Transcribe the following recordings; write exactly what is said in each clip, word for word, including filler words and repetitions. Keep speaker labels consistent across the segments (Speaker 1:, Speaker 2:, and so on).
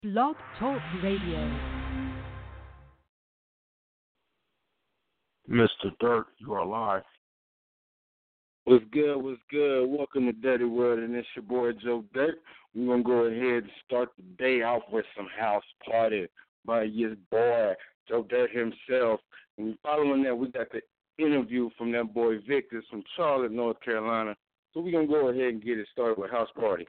Speaker 1: Blog Talk Radio.
Speaker 2: Mister Dirt, you are live.
Speaker 3: What's good, what's good? Welcome to Dirty World, and it's your boy Joe Dirt. We're going to go ahead and start the day off with some house party by your boy, Joe Dirt himself. And following that, we got the interview from that boy Victor from Charlotte, North Carolina. So we're going to go ahead and get it started with house party.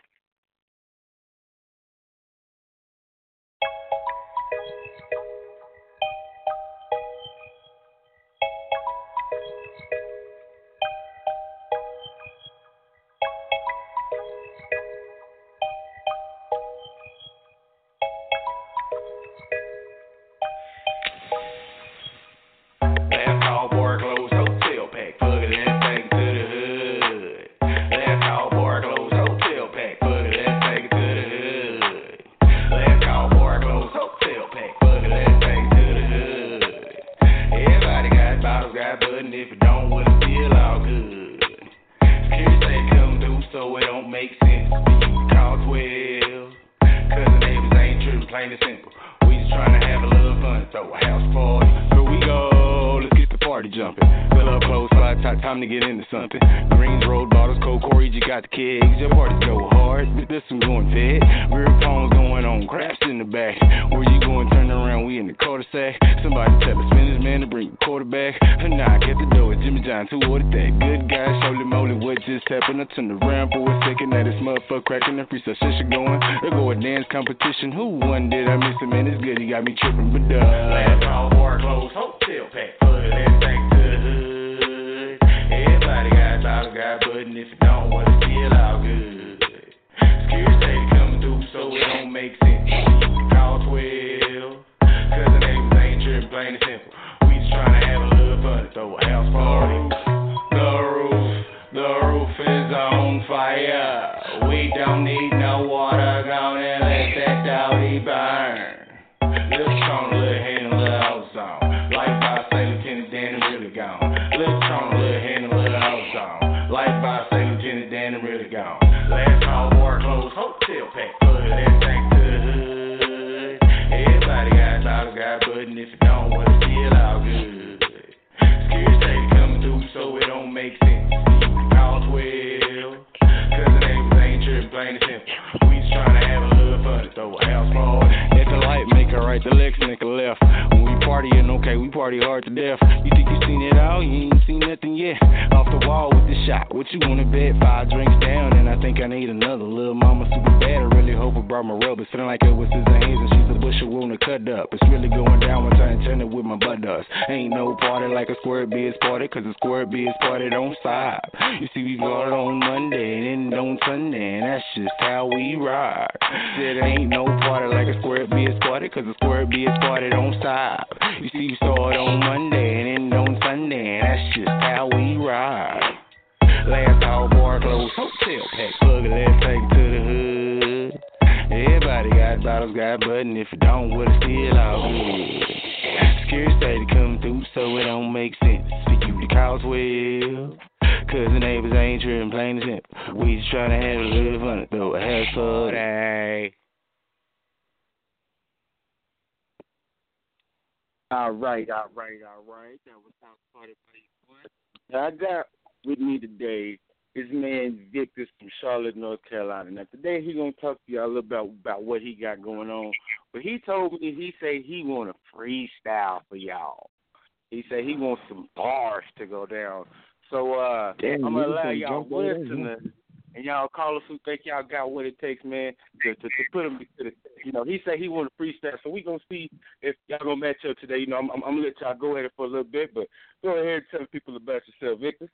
Speaker 3: All right, all right, all right. That was house party by your boy. Now, I got with me today his man Victor from Charlotte, North Carolina. Now, today he's going to talk to y'all a little about, about what he got going on. But he told me, he said he want to freestyle for y'all. He said he wants some bars to go down. So uh,
Speaker 4: Damn,
Speaker 3: I'm going to allow y'all
Speaker 4: to
Speaker 3: listen, and y'all callers who think y'all got what it takes, man, to, to, to put him to the, you know, he said he want to freestyle. So we going to see if y'all going to match up today. You know, I'm, I'm, I'm going to let y'all go at it for a little bit, but go ahead and tell people about yourself, Victor.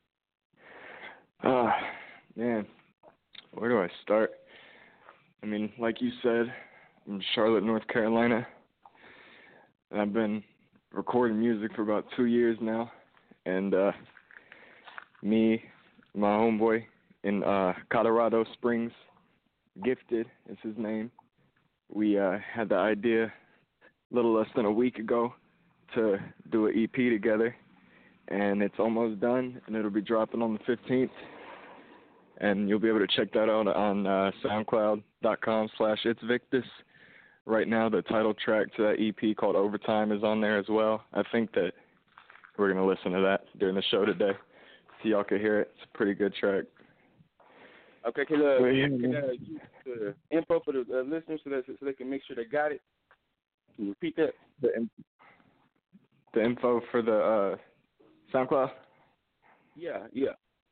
Speaker 4: Uh, man, where do I start? I mean, like you said, I'm Charlotte, North Carolina, and I've been recording music for about two years now, and uh, me, my homeboy in uh, Colorado Springs, Gifted is his name, we uh, had the idea a little less than a week ago to do an E P together, and it's almost done, and it'll be dropping on the fifteenth, and you'll be able to check that out on uh, soundcloud dot com slash it's Victus. right now, the title track to that E P called Overtime is on there as well. I think that we're going to listen to that during the show today so y'all can hear it. It's a pretty good track.
Speaker 3: Okay, can, uh, well, yeah, can uh, use the info for the uh, listeners so, that, so they can make sure they got it? Can you repeat that?
Speaker 4: The, the info for the uh, SoundCloud?
Speaker 3: Yeah, yeah.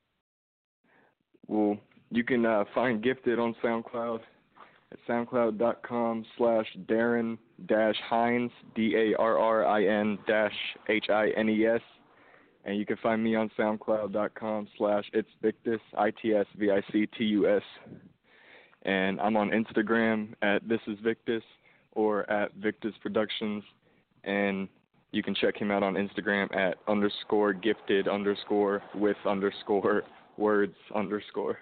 Speaker 4: Well, you can uh, find Gifted on SoundCloud at soundcloud.com slash Darren dash Hines, D A R R I N dash H I N E S. And you can find me on soundcloud.com slash It's Victus, I T S V I C T U S. And I'm on Instagram at This Is Victus or at Victus Productions. And you can check him out on Instagram at underscore gifted underscore with underscore words underscore.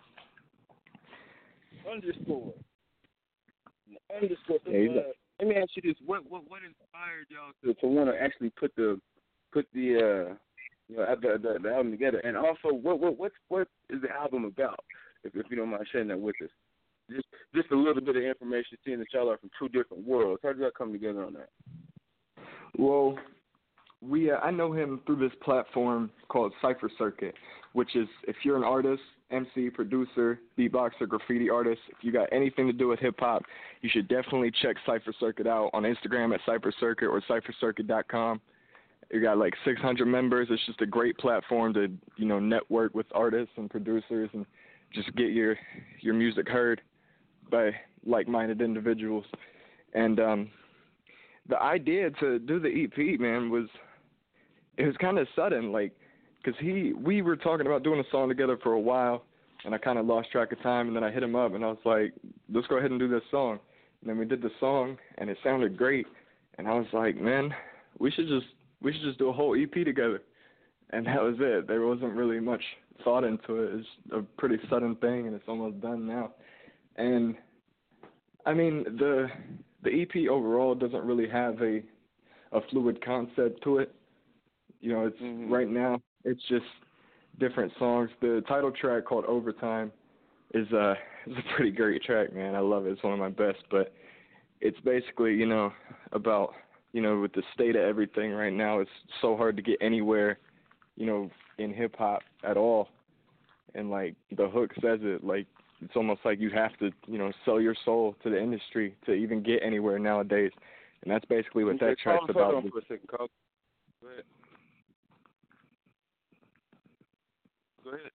Speaker 3: Underscore. Underscore. So, uh, let me ask you this: What what what inspired y'all to, to want to actually put the put the uh you know the, the the album together? And also, what what what's what is the album about? If if you don't mind sharing that with us, just just a little bit of information, seeing that y'all are from two different worlds. How did y'all come together on that?
Speaker 4: Well, we uh, I know him through this platform called Cypher Circuit, which is if you're an artist, M C, producer, beatboxer, graffiti artist, if you got anything to do with hip-hop, you should definitely check Cypher Circuit out on Instagram at Cypher Circuit or cypher circuit dot com. You got like six hundred members. It's just a great platform to, you know, network with artists and producers and just get your your music heard by like-minded individuals. And um, the idea to do the E P, man, was it was kind of sudden, like, because he, we were talking about doing a song together for a while, and I kind of lost track of time, and then I hit him up, and I was like, let's go ahead and do this song. And then we did the song, and it sounded great, and I was like, man, we should just, we should just do a whole E P together. And that was it. There wasn't really much thought into it. It's a pretty sudden thing, and it's almost done now. And, I mean, the the E P overall doesn't really have a, a fluid concept to it. You know, it's mm-hmm. right now, it's just different songs. The title track called Overtime is, uh, is a pretty great track, man. I love it. It's one of my best. But it's basically, you know, about, you know, with the state of everything right now, it's so hard to get anywhere, you know, in hip-hop at all. And, like, the hook says it, like, it's almost like you have to, you know, sell your soul to the industry to even get anywhere nowadays. And that's basically what
Speaker 3: okay,
Speaker 4: that track's about.
Speaker 3: Hold on for a second, Carl. Go ahead. Go ahead.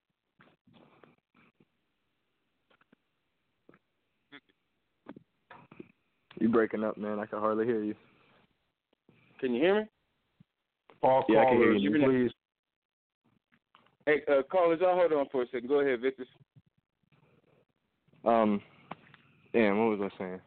Speaker 4: You breaking up, man. I can hardly hear you.
Speaker 3: Can you hear me?
Speaker 2: All
Speaker 4: yeah,
Speaker 2: callers,
Speaker 4: I can hear you,
Speaker 2: please.
Speaker 3: Hey, uh, callers, y'all hold on for a second. Go ahead, Victor.
Speaker 4: Um, damn, what was I saying?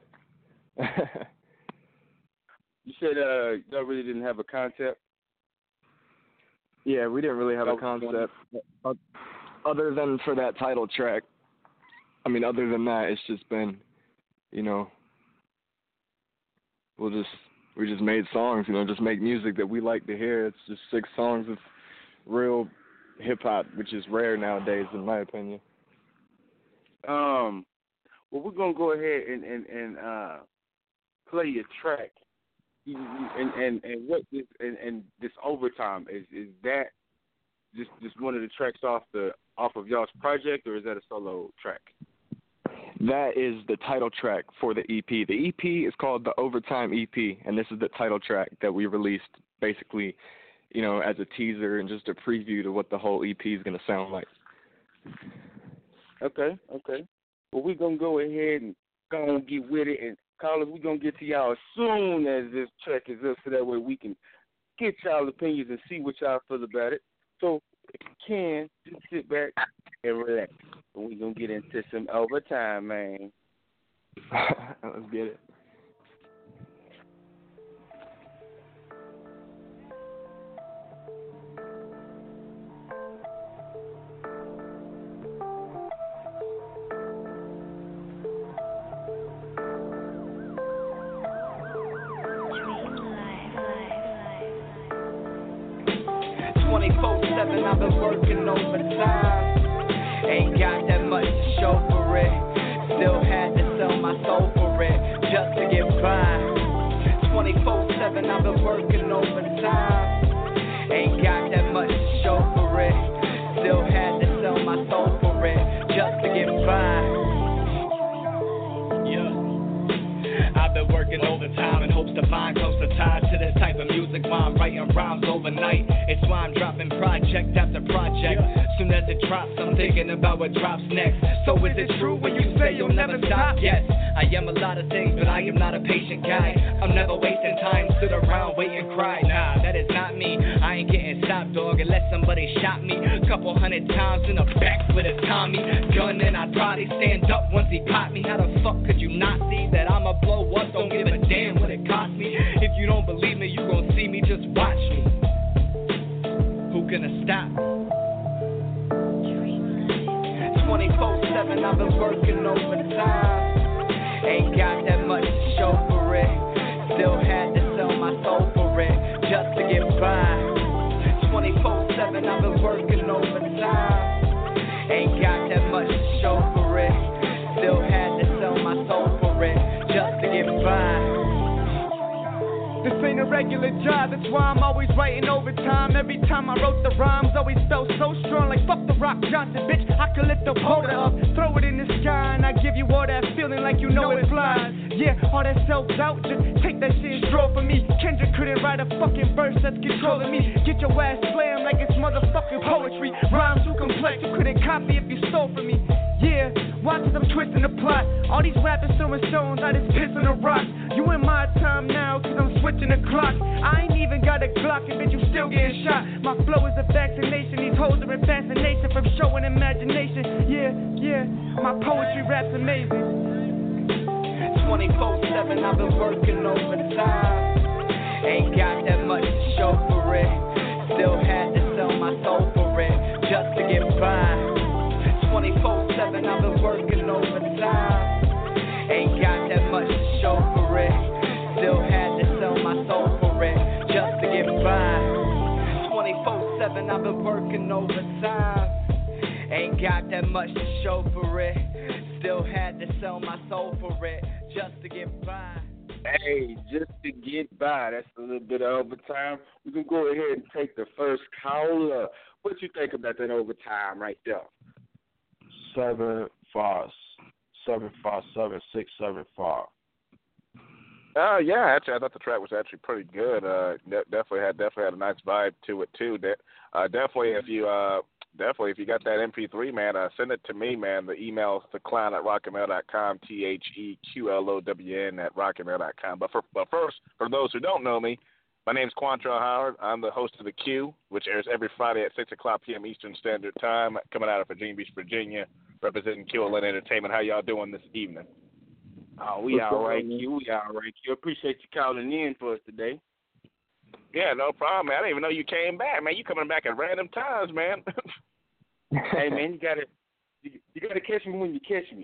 Speaker 3: You said uh, y'all really didn't have a concept?
Speaker 4: Yeah, we didn't really have a concept. Other than for that title track. I mean, other than that, it's just been, you know, we'll just, we just made songs, you know, just make music that we like to hear. It's just six songs of real hip-hop, which is rare nowadays, in my opinion.
Speaker 3: Um, well, we're gonna go ahead and and, and uh, play your track, and and and what this and, and this Overtime is is that just just one of the tracks off the off of y'all's project, or is that a solo track?
Speaker 4: That is the title track for the E P. The E P is called the Overtime E P, and this is the title track that we released, basically, you know, as a teaser and just a preview to what the whole E P is gonna sound like.
Speaker 3: Okay, okay. Well, we're going to go ahead and go and get with it. And, callers, we're going to get to y'all as soon as this track is up so that way we can get y'all opinions and see what y'all feel about it. So, if you can, just sit back and relax. And we're going to get into some Overtime, man.
Speaker 4: Let's get it.
Speaker 5: twenty-four seven, I've been working overtime. Ain't got that much to show for it. Still had to sell my soul for it. Just just to get by. twenty-four seven, I've been working overtime. Ain't got that much to show for it. Still had to sell my soul for it, just to get by. Yeah. I've been working overtime in hopes to find closer ties to this type of music while I'm writing rhymes overnight. It's why I'm dropping project after project. Soon as it drops, I'm thinking about what drops next. So is it true when you say you'll never stop? Yes, I am a lot of things, but I am not a patient guy. I'm never wasting time, stood around waiting, cry. Nah, that is not me. I ain't getting stopped, dog, unless somebody shot me a couple hundred times in the back with a Tommy gun, and I'd probably stand up once he popped me. How the fuck could you not see that I'ma blow up? Don't give a damn what it cost me. If you don't believe me, you gon' see me, just watch me. Who gonna stop? twenty-four seven, I've been working overtime. Ain't got that much to show for it. Still had to sell my soul for it, just to get by. twenty-four seven, I've been working overtime. Ain't got that much to show for it. Still had to sell my soul for it, just to get by. This ain't a regular job, that's why I'm always writing overtime. Every time I wrote the rhymes, always felt so strong, like fuck the Rock Johnson, bitch. I could lift the boulder up, throw it in the sky, and I give you all that feeling like you know it flies. Yeah, all that self-doubt, just take that shit and draw for me. Kendrick couldn't write a fucking verse that's controlling me. Get your ass slammed like it's motherfucking poetry. Rhymes too complex, you couldn't copy if you stole from me. Yeah, watch as I'm twisting the plot. All these rappers throwing stones, I just piss on the rock. You in my time now, cause I'm switching the clock. I ain't even got a Glock, and bitch, you still getting shot. My flow is a vaccination, these hoes are in fascination from showing imagination. Yeah, yeah, my poetry rap's amazing. twenty-four seven, I've been working overtime. Ain't got that much to show for it. Still had to sell my soul for it, just to get by. twenty-four seven, I've been working overtime. Ain't got that much to show for it. Still had to sell my soul for it, just to get by. twenty-four seven, I've been working overtime. Ain't got that much to show for it. Still had to sell my soul for it, just to get by.
Speaker 3: Hey, just to get by. That's a little bit of overtime. We can go ahead and take the first caller. What you think about that overtime right there?
Speaker 2: Seven five seven five seven six seven five.
Speaker 6: Uh, yeah, actually, I thought the track was actually pretty good. Uh, de- definitely had definitely had a nice vibe to it too. De- uh, definitely, if you uh, definitely if you got that M P three, man, uh, send it to me, man. The email's theclown at rocketmail dot com, T H E Q L O W N at rocketmail dot com. But for but first, for those who don't know me, my name's Quantrell Howard. I'm the host of The Q, which airs every Friday at six o'clock p.m. Eastern Standard Time, coming out of Virginia Beach, Virginia, representing Q L N Entertainment. How y'all doing this evening?
Speaker 3: Oh, we all right, Q. We all right, Q. Appreciate you calling in for us today.
Speaker 6: Yeah, no problem, man. I didn't even know you came back, man. You coming back at random times, man.
Speaker 3: Hey, man, you gotta you, you gotta catch me when you catch me.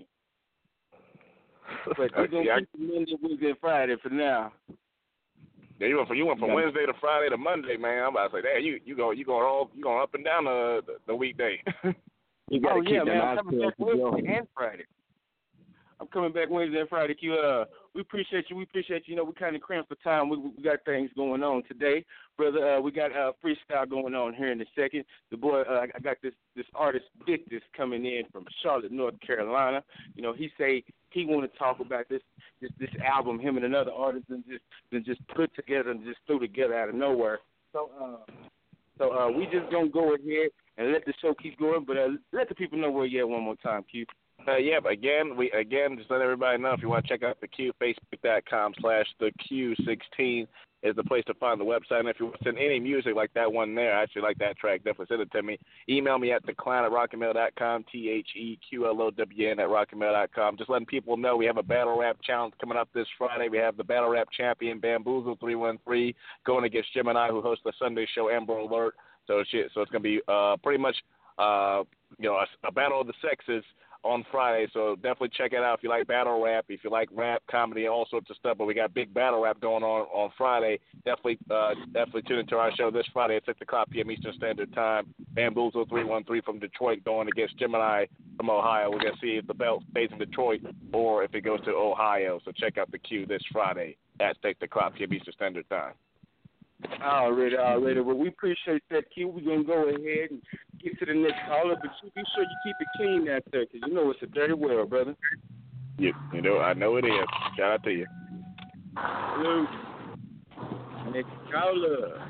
Speaker 3: But we're gonna
Speaker 6: yeah,
Speaker 3: keep it Monday, Wednesday, and Friday for now.
Speaker 6: Yeah, you went from you went from yeah. Wednesday to Friday to Monday, man. I'm about to say, hey, you you go you going all you going up and down the the, the weekday.
Speaker 3: You gotta oh keep yeah, man. I'm coming back Wednesday and Friday. I'm coming back Wednesday and Friday. Q, uh, we appreciate you. We appreciate you. You know, we kind of cramped for time. We, we got things going on today, brother. Uh, we got uh, freestyle going on here in a second. The boy, uh, I got this this artist Victus coming in from Charlotte, North Carolina. You know, he say he want to talk about this this this album, him and another artist, and just and just put together and just threw together out of nowhere. So, uh, so uh, we just gonna go ahead and let the show keep going, but uh, let the people know where you at one more time, Q.
Speaker 6: Uh, yeah, but again, we again just let everybody know if you want to check out the Q, facebook dot com slash the Q sixteen is the place to find the website. And if you want to send any music like that one there, I actually like that track, definitely send it to me. Email me at theclown at rocketmail dot com, T H E Q L O W N at rocketmail dot com. Just letting people know we have a battle rap challenge coming up this Friday. We have the battle rap champion Bamboozle three one three going against Gemini, who hosts the Sunday show Amber Alert. So it's, so it's going to be uh, pretty much uh, you know a, a battle of the sexes on Friday, so definitely check it out if you like battle rap, if you like rap, comedy, all sorts of stuff. But we got big battle rap going on on Friday. Definitely, uh, definitely tune into our show this Friday at six o'clock p.m. Eastern Standard Time. Bamboozle three one three from Detroit going against Gemini from Ohio. We're gonna see if the belt stays in Detroit or if it goes to Ohio. So check out the Q this Friday at Steak the Crop, P M Eastern Standard Time.
Speaker 3: Already, already. Well, we appreciate that, Q. We're going to go ahead and get to the next caller, but you be sure you keep it clean out there, because you know it's a dirty world, brother.
Speaker 6: You, you know, I know it is. Shout out to you.
Speaker 3: Hello. Next caller.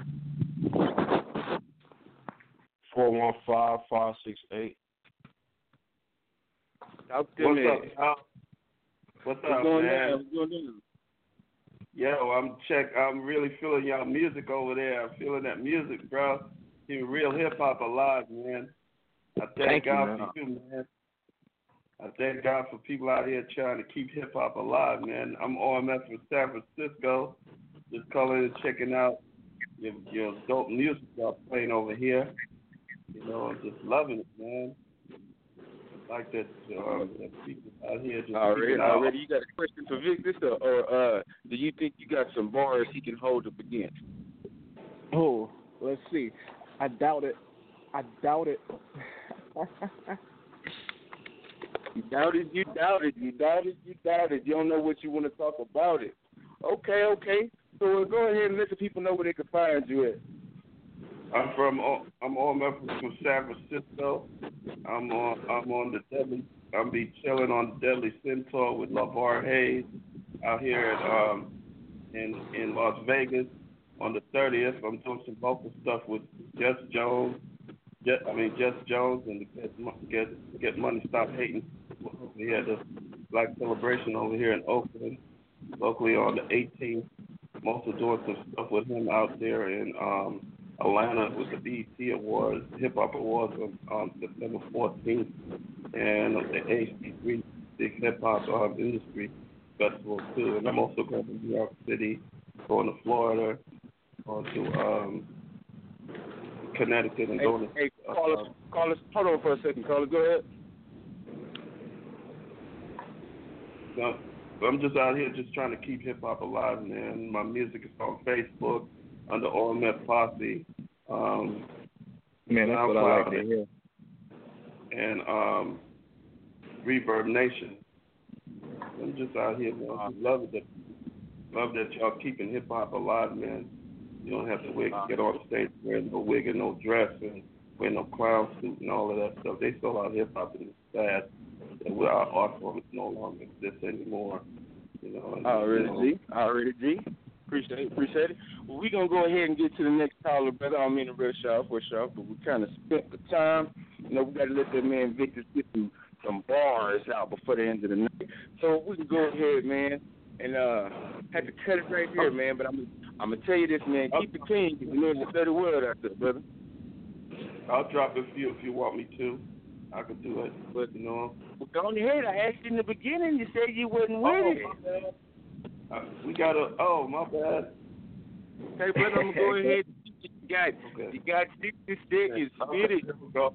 Speaker 2: four one five, five six eight.
Speaker 3: Talk to
Speaker 7: What's
Speaker 3: me.
Speaker 7: up, Al? What's,
Speaker 3: What's
Speaker 7: up,
Speaker 3: going
Speaker 7: man?
Speaker 3: on? What's going on?
Speaker 7: Yo, I'm check. I'm really feeling y'all music over there. I'm feeling that music, bro. Keeping real hip hop alive, man. I thank,
Speaker 4: Thank you,
Speaker 7: God
Speaker 4: man.
Speaker 7: for you, man. I thank God for people out here trying to keep hip hop alive, man. I'm O M F from San Francisco. Just calling and checking out your, your dope music y'all playing over here. You know, I'm just loving it, man. Like that, uh, that people out here just
Speaker 3: Already,
Speaker 7: keeping out.
Speaker 3: already. You got a question for Victor, or, or uh, do you think you got some bars he can hold up against?
Speaker 4: Oh, let's see. I doubt it. I doubt it.
Speaker 3: You doubt it, you doubt it, you doubt it, you doubt it. You don't know what you want to talk about it. Okay, okay. So uh, go ahead and let the people know where they can find you at.
Speaker 7: I'm from I'm on from San Francisco. I'm on I'm on the Deadly I'm be chilling on the Deadly Centaur with LaVar Hayes out here at um in in Las Vegas on the thirtieth. I'm doing some vocal stuff with Jess Jones. Just, I mean Jess Jones and get get get money stop hating. We had the Black Celebration over here in Oakland, locally on the eighteenth. I'm also doing some stuff with him out there in um Atlanta with the B E T Awards, Hip Hop Awards on, on September fourteenth, and the H D three Big Hip Hop um, Industry Festival too. And I'm also going to New York City, going to Florida, going to um, Connecticut, and
Speaker 3: Hey,
Speaker 7: going to.
Speaker 3: hey, call us, call us. Hold on for a second, caller. Go ahead.
Speaker 7: No, I'm just out here just trying to keep hip hop alive, man. My music is on Facebook under O M F Posse. Um,
Speaker 4: Man, that's what I like to hear.
Speaker 7: And um, Reverb Nation. I'm just out here, man. I love it that love that y'all keeping hip hop alive, man. You don't have to wig, get on the stage wearing no wig and no dress and wear no clown suit and all of that stuff. They still out hip hop, and it's sad that our art form no longer exists anymore. You know. And,
Speaker 3: Already,
Speaker 7: you know,
Speaker 3: G. Already, G. Appreciate it. Appreciate it. Well, we're going to go ahead and get to the next caller, brother. I don't mean to rush off, rush off, but we kind of spent the time. You know, we got to let that man Victor get some, some bars out before the end of the night. So we can go ahead, man, and uh, have to cut it right here, man. But I'm, I'm going to tell you this, man. Keep it clean. You know, it's a dirty world out there, brother.
Speaker 7: I'll drop a few if you want me to. I could do it, but you know.
Speaker 3: Well, go ahead. I asked you in the beginning. You said you wasn't with
Speaker 7: Oh,
Speaker 3: it.
Speaker 7: my bad. Uh, we got a. Oh, my bad.
Speaker 3: Okay, brother, I'm going to go ahead. You got,
Speaker 7: Okay.
Speaker 3: you got stick to stick. You spit it.
Speaker 7: Here we go.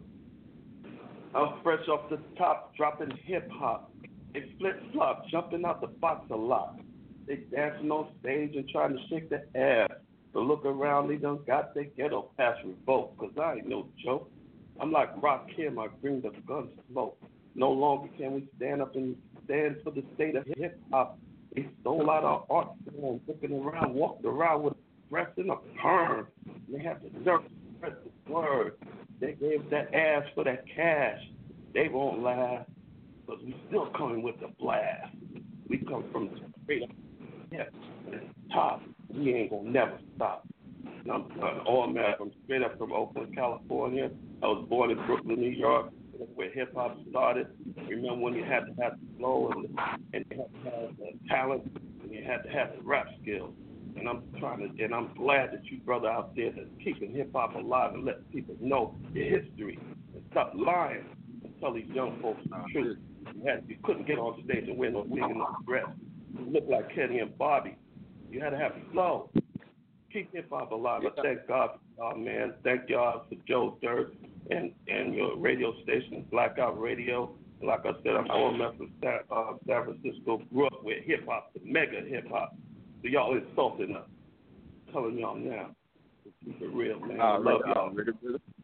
Speaker 7: I'm fresh off the top, dropping hip hop. They flip flop, jumping out the box a lot. They dancing on stage and trying to shake their ass. But look around, they done got their ghetto pass revoked. Cause I ain't no joke. I'm like Rakim, I bring the gun smoke. No longer can we stand up and stand for the state of hip hop. They stole out our art form, looking around, walked around with breath in a perm. They had the nerve to spread the word. They gave that ass for that cash. They won't laugh, but we still coming with the blast. We come from the straight up, yeah, top. We ain't gonna never stop. And I'm uh, all mad. I'm straight up from Oakland, California. I was born in Brooklyn, New York, where hip hop started. Remember when you had to have the flow and, and you had to have the talent and you had to have the rap skills. And I'm trying to, and I'm glad that you brother out there that's keeping hip hop alive and letting people know your history and stop lying and tell these young folks the truth. You had, you couldn't get on stage and wear no wig and no dress. You look like Kenny and Bobby. You had to have flow. Keep hip hop alive. I thank God for y'all, man. Thank y'all for Joe Dirt and, and your radio station, Blackout Radio. Like I said, I'm O M F from San, uh, San Francisco. Grew up with hip hop, the mega hip hop. So y'all insulting us. I'm telling y'all now. Keep it real, man. I
Speaker 3: All right,
Speaker 7: love y'all.
Speaker 3: all right, brother.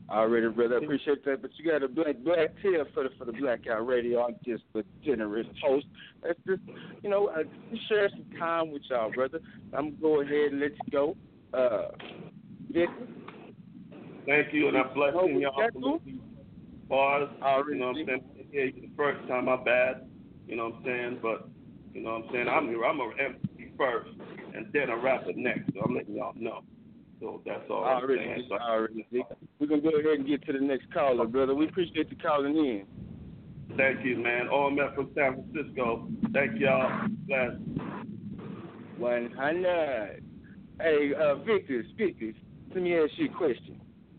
Speaker 3: Already, brother. I appreciate that. But you got a black black tail for the for the Blackout Radio. I'm just a generous host. Let's just, you know, uh, share some time with y'all, brother. I'm gonna go ahead and let you go. Uh, Victor.
Speaker 7: Thank you, and I'm blessing y'all
Speaker 3: that
Speaker 7: for these bars.
Speaker 3: Already,
Speaker 7: You know what I'm saying? Yeah, the first time, my bad. You know what I'm saying? But you know what I'm saying? I'm I'm a M C first, and then a rapper next. So I'm letting y'all know. So that's all I'm
Speaker 3: Already,
Speaker 7: saying. So,
Speaker 3: already. We're going to go ahead and get to the next caller, brother. We appreciate you calling in.
Speaker 7: Thank you, man. All met from San Francisco. Thank y'all. Bless.
Speaker 3: one hundred. Hey, uh, Victor, Victor, let me ask you a question.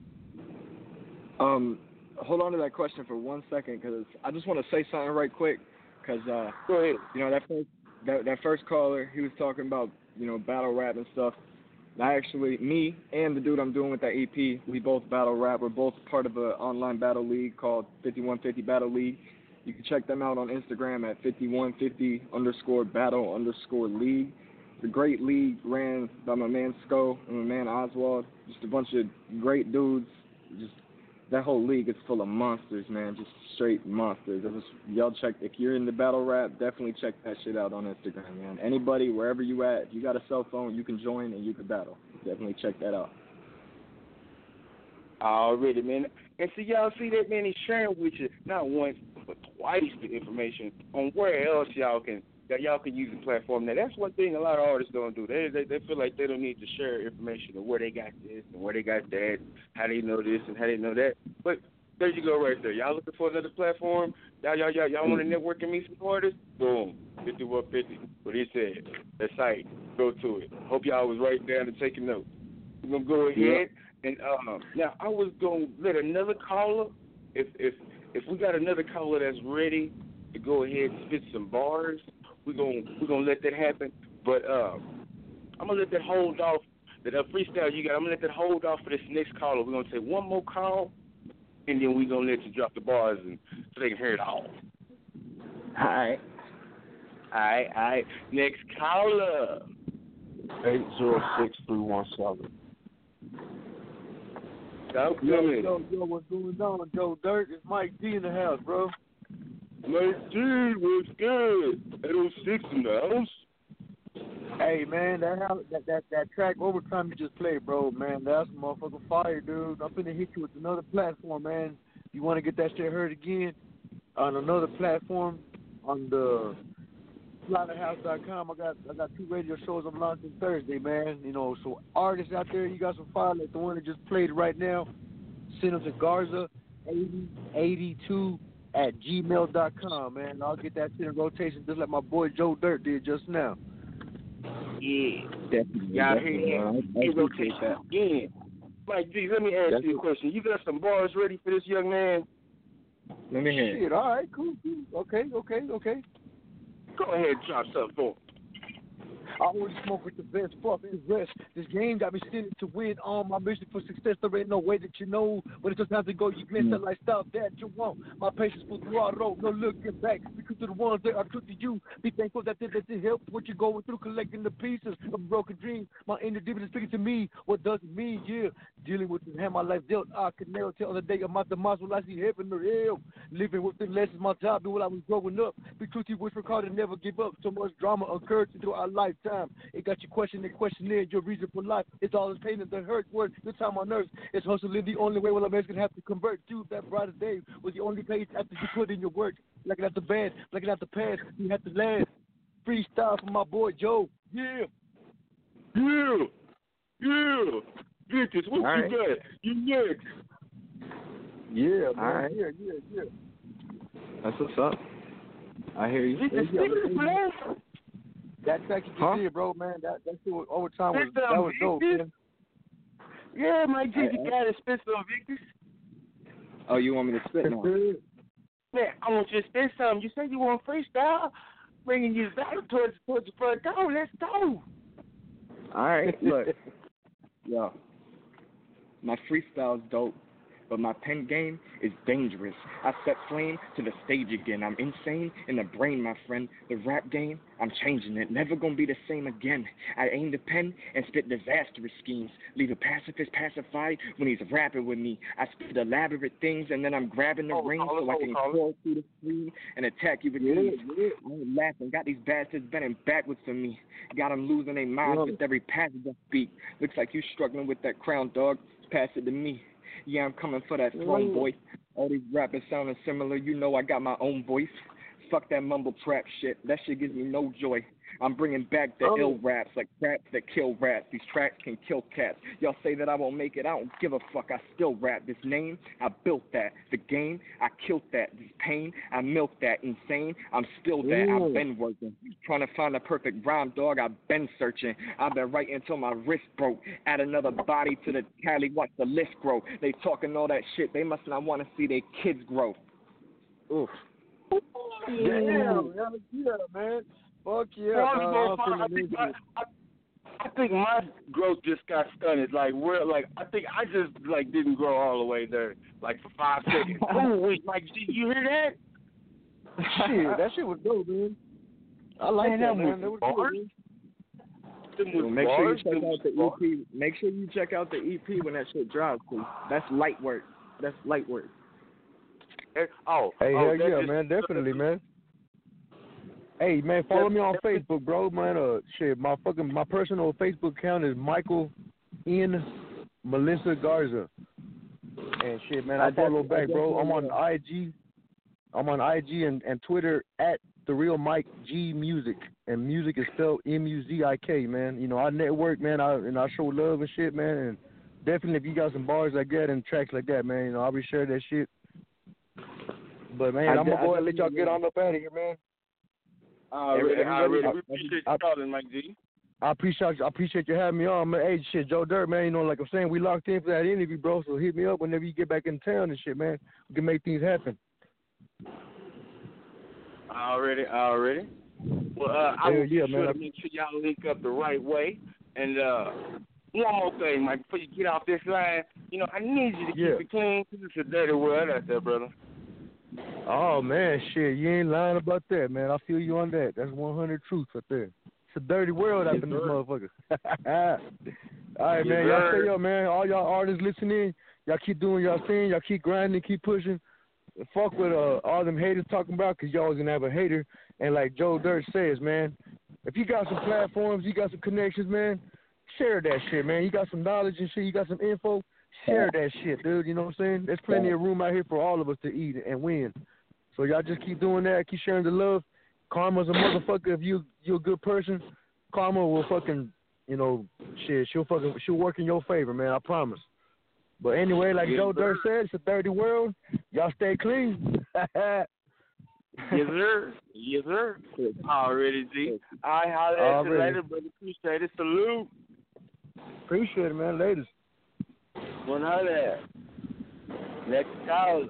Speaker 4: Um, hold on to that question for one second, because I just want to say something right quick. Because uh,
Speaker 3: go ahead.
Speaker 4: You know that first that, that first caller, he was talking about you know battle rap and stuff. I actually, me and the dude I'm doing with that E P, we both battle rap. We're both part of an online battle league called fifty-one fifty Battle League. You can check them out on Instagram at fifty-one fifty underscore battle underscore league. It's a great league ran by my man Sko and my man Oswald. Just a bunch of great dudes. Just that whole league is full of monsters, man. Just straight monsters. It was, y'all check, if you're into battle rap, definitely check that shit out on Instagram, man. Anybody, wherever you at, if you got a cell phone, you can join and you can battle. Definitely check that out.
Speaker 3: Already, man. And see, y'all see that, man, he's sharing with you not once, but twice the information on where else y'all can that y'all can use the platform. Now, that's one thing a lot of artists don't do. They, they they feel like they don't need to share information of where they got this and where they got that, how they know this and how they know that. But there you go right there. Y'all looking for another platform? Y'all y'all y'all, y'all want to network and meet some artists? Boom. fifty-one fifty. What he said. That site. Go to it. Hope y'all was writing down and taking notes. We're going to go ahead. Yeah. And um, now, I was going to let another caller, if if if we got another caller that's ready to go ahead and spit some bars, we're going we're gonna let that happen. But um, I'm going to let that hold off, that uh, freestyle you got, I'm going to let that hold off for this next caller. We're going to take one more call, and then we're going to let you drop the bars and, so they can hear it all.
Speaker 4: All right.
Speaker 3: All right, all right. Next caller.
Speaker 2: eight zero six three one seven.
Speaker 3: Yo,
Speaker 8: yo, yo, yo, what's going on, Joe Dirt? It's Mike D in the house, bro.
Speaker 3: Mike D, what's good? eight oh six in the house.
Speaker 8: Hey, man, that house, that, that that track Overtime you just played, bro, man, that's motherfucking fire, dude. I'm finna hit you with another platform, man. You want to get that shit heard again on another platform on the slaughterhouse dot com. I got I got two radio shows I'm launching Thursday, man. You know, so artists out there, you got some fire like the one that just played right now. Send them to Garza eighty eighty-two at gmail dot com, man. I'll get that shit in rotation just like my boy Joe Dirt did just now.
Speaker 3: Yeah,
Speaker 4: definitely.
Speaker 3: Y'all
Speaker 4: definitely,
Speaker 3: hear
Speaker 4: man.
Speaker 3: him? In rotation again. Mike D, let me ask definitely. you a question. You got some bars ready for this young man?
Speaker 4: Let me hear.
Speaker 8: Shit, all right, cool, cool. Okay, okay, okay.
Speaker 3: Go ahead and drop something for him.
Speaker 8: I always smoke with the best, fuck the rest. This game got me sitting to win on my mission for success. There ain't no way that you know. But it's just time to go, you glance that lifestyle that you want. My patience for throttle, no looking back. Because to the ones that are true to you. Be thankful that that it helps what you're going through, collecting the pieces of broken dreams. My inner demon is speaking to me. What does it mean? Yeah. Dealing with the hand my life dealt. I could never tell the day of my demise. Will I see heaven or hell? Living with the lessons my job do while I was growing up. Be true to you, wish for call and never give up. So much drama occurred through our lifetime. It got you questioning, questioning your reason for life. It's all the pain and the hurt. Word, the time on earth. It's hustling the only way. Well, a man's gonna have to convert to that brighter day. Was the only page after you put in your work. Looking at the bad, looking at the past. You have to last. Freestyle from my boy Joe. Yeah,
Speaker 3: yeah, yeah. Victor, what
Speaker 4: all
Speaker 3: you
Speaker 4: right.
Speaker 3: got? You next.
Speaker 8: Yeah, man.
Speaker 4: All right.
Speaker 8: Yeah, yeah, yeah.
Speaker 4: That's what's up. I hear you.
Speaker 3: Victor, speak, man.
Speaker 8: That track you just
Speaker 4: huh?
Speaker 8: did, bro, man. That that shit was overtime. Was,
Speaker 3: Spit
Speaker 8: that was dope, man.
Speaker 3: Yeah, Mike G, you gotta spit some, Victor.
Speaker 4: Oh, you want me to spit now?
Speaker 3: Man, I want you to spit something. You said you want freestyle, bringing you back towards towards the front door. Let's go.
Speaker 4: All right, look, yo, my freestyle's dope, but my pen game is dangerous. I set flame to the stage again. I'm insane in the brain, my friend. The rap game, I'm changing it. Never gonna be the same again. I aim the pen and spit disastrous schemes. Leave a pacifist pacified when he's rapping with me. I spit elaborate things and then I'm grabbing the
Speaker 3: Oh,
Speaker 4: ring
Speaker 3: call it,
Speaker 4: so I
Speaker 3: call it,
Speaker 4: can
Speaker 3: call it.
Speaker 4: crawl through the screen and attack you with
Speaker 8: Yeah,
Speaker 4: these.
Speaker 8: yeah.
Speaker 4: I ain't laughing. Got these bastards bending backwards for me. Got them losing their minds
Speaker 8: Yeah.
Speaker 4: with every passage I speak. Looks like you struggling with that crown, dog. Pass it to me. Yeah, I'm coming for that throne,
Speaker 8: Yeah.
Speaker 4: boy. All these rappers sounding similar. You know I got my own voice. Fuck that mumble trap shit. That shit gives me no joy. I'm bringing back the
Speaker 8: Oh.
Speaker 4: ill raps, like raps that kill rats. These tracks can kill cats. Y'all say that I won't make it. I don't give a fuck. I still rap. This name, I built that. The game, I killed that. This pain, I milked that. Insane, I'm still that.
Speaker 8: Yeah.
Speaker 4: I've been working. Trying to find the perfect rhyme, dog. I've been searching. I've been writing until my wrist broke. Add another body to the tally. Watch the list grow. They talking all that shit. They must not want to see their kids grow. Oof.
Speaker 8: Damn, hell yeah, man. Fuck yeah,
Speaker 3: Well,
Speaker 8: man.
Speaker 3: I'm
Speaker 8: I'm
Speaker 3: gonna find- I
Speaker 8: feeling
Speaker 3: think
Speaker 8: this.
Speaker 3: I, I, I think my growth just got stunted. Like we're like I think I just like didn't grow all the way there. Like for five seconds. Oh wait, Mike, did you hear that?
Speaker 8: Shit, that shit was dope, man. I like
Speaker 3: Man,
Speaker 8: that,
Speaker 3: that
Speaker 8: man.
Speaker 3: was
Speaker 8: That was
Speaker 3: bars.
Speaker 8: good,
Speaker 3: Them
Speaker 4: Well,
Speaker 3: was
Speaker 4: make sure you
Speaker 3: bars,
Speaker 4: check
Speaker 3: them
Speaker 4: out
Speaker 3: was
Speaker 4: the E
Speaker 3: bars.
Speaker 4: P. Make sure you check out the E P when that shit drops. 'Cause that's light work. That's light work.
Speaker 3: Eh, Oh,
Speaker 8: Hey,
Speaker 3: oh,
Speaker 8: hell
Speaker 3: that
Speaker 8: yeah,
Speaker 3: just-
Speaker 8: man, definitely, man. Hey, man, follow me on Facebook, bro, man. Uh, shit, my fucking my personal Facebook account is Michael N. Melissa Garza. And shit, man, I,
Speaker 4: I
Speaker 8: follow
Speaker 4: definitely- I
Speaker 8: back, bro. I'm
Speaker 4: definitely
Speaker 8: on I G. I'm on I G and, and Twitter at the real Mike G Music, and music is spelled M U Z I K, man. You know, I network, man, I and I show love and shit, man. And definitely, if you got some bars like that and tracks like that, man, you know, I'll be sharing that shit. But man,
Speaker 4: I
Speaker 8: I'm
Speaker 4: de-
Speaker 8: gonna
Speaker 4: I
Speaker 8: go ahead and let y'all
Speaker 4: definitely
Speaker 8: get on up out of here, man.
Speaker 3: I really, I really
Speaker 8: I-
Speaker 3: we appreciate
Speaker 8: I-
Speaker 3: you calling, Mike G.
Speaker 8: I appreciate I appreciate you having me on, man. Hey, shit, Joe Dirt, man. You know, like I'm saying, we locked in for that interview, bro. So hit me up whenever you get back in town and shit, man. We can make things happen.
Speaker 3: Already, already. Well, uh, I
Speaker 8: Hell
Speaker 3: will be
Speaker 8: yeah,
Speaker 3: sure
Speaker 8: man.
Speaker 3: to make sure y'all link up the right way. And uh, one more thing, Mike, before you get off this line, you know, I need you to
Speaker 8: Yeah.
Speaker 3: keep it clean because it's a dirty world out there, brother.
Speaker 8: Oh man, shit, you ain't lying about that, man. I feel you on that. That's one hundred truth right there. It's a dirty world out in this motherfucker. All right,
Speaker 3: Yes,
Speaker 8: man. Y'all
Speaker 3: sir.
Speaker 8: stay up, man. All y'all artists listening, y'all keep doing y'all thing. Y'all keep grinding, keep pushing. Fuck with uh, all them haters talking about, because y'all always gonna have a hater. And like Joe Dirt says, man, if you got some platforms, you got some connections, man, share that shit, man. You got some knowledge and shit, you got some info, share that shit, dude. You know what I'm saying? There's plenty of room out here for all of us to eat and win. So y'all just keep doing that, keep sharing the love. Karma's a motherfucker. If you you're a good person, karma will fucking, you know, shit. She'll fucking she'll work in your favor, man. I promise. But anyway, like
Speaker 3: Yes,
Speaker 8: Joe
Speaker 3: sir.
Speaker 8: Dirt said, it's a dirty world. Y'all stay clean.
Speaker 3: Yes, sir. Yes, sir. Already, G. I holler at you
Speaker 8: Already.
Speaker 3: later, brother. Appreciate it. Salute.
Speaker 8: Appreciate it, man. Ladies.
Speaker 3: One hundred. Next call.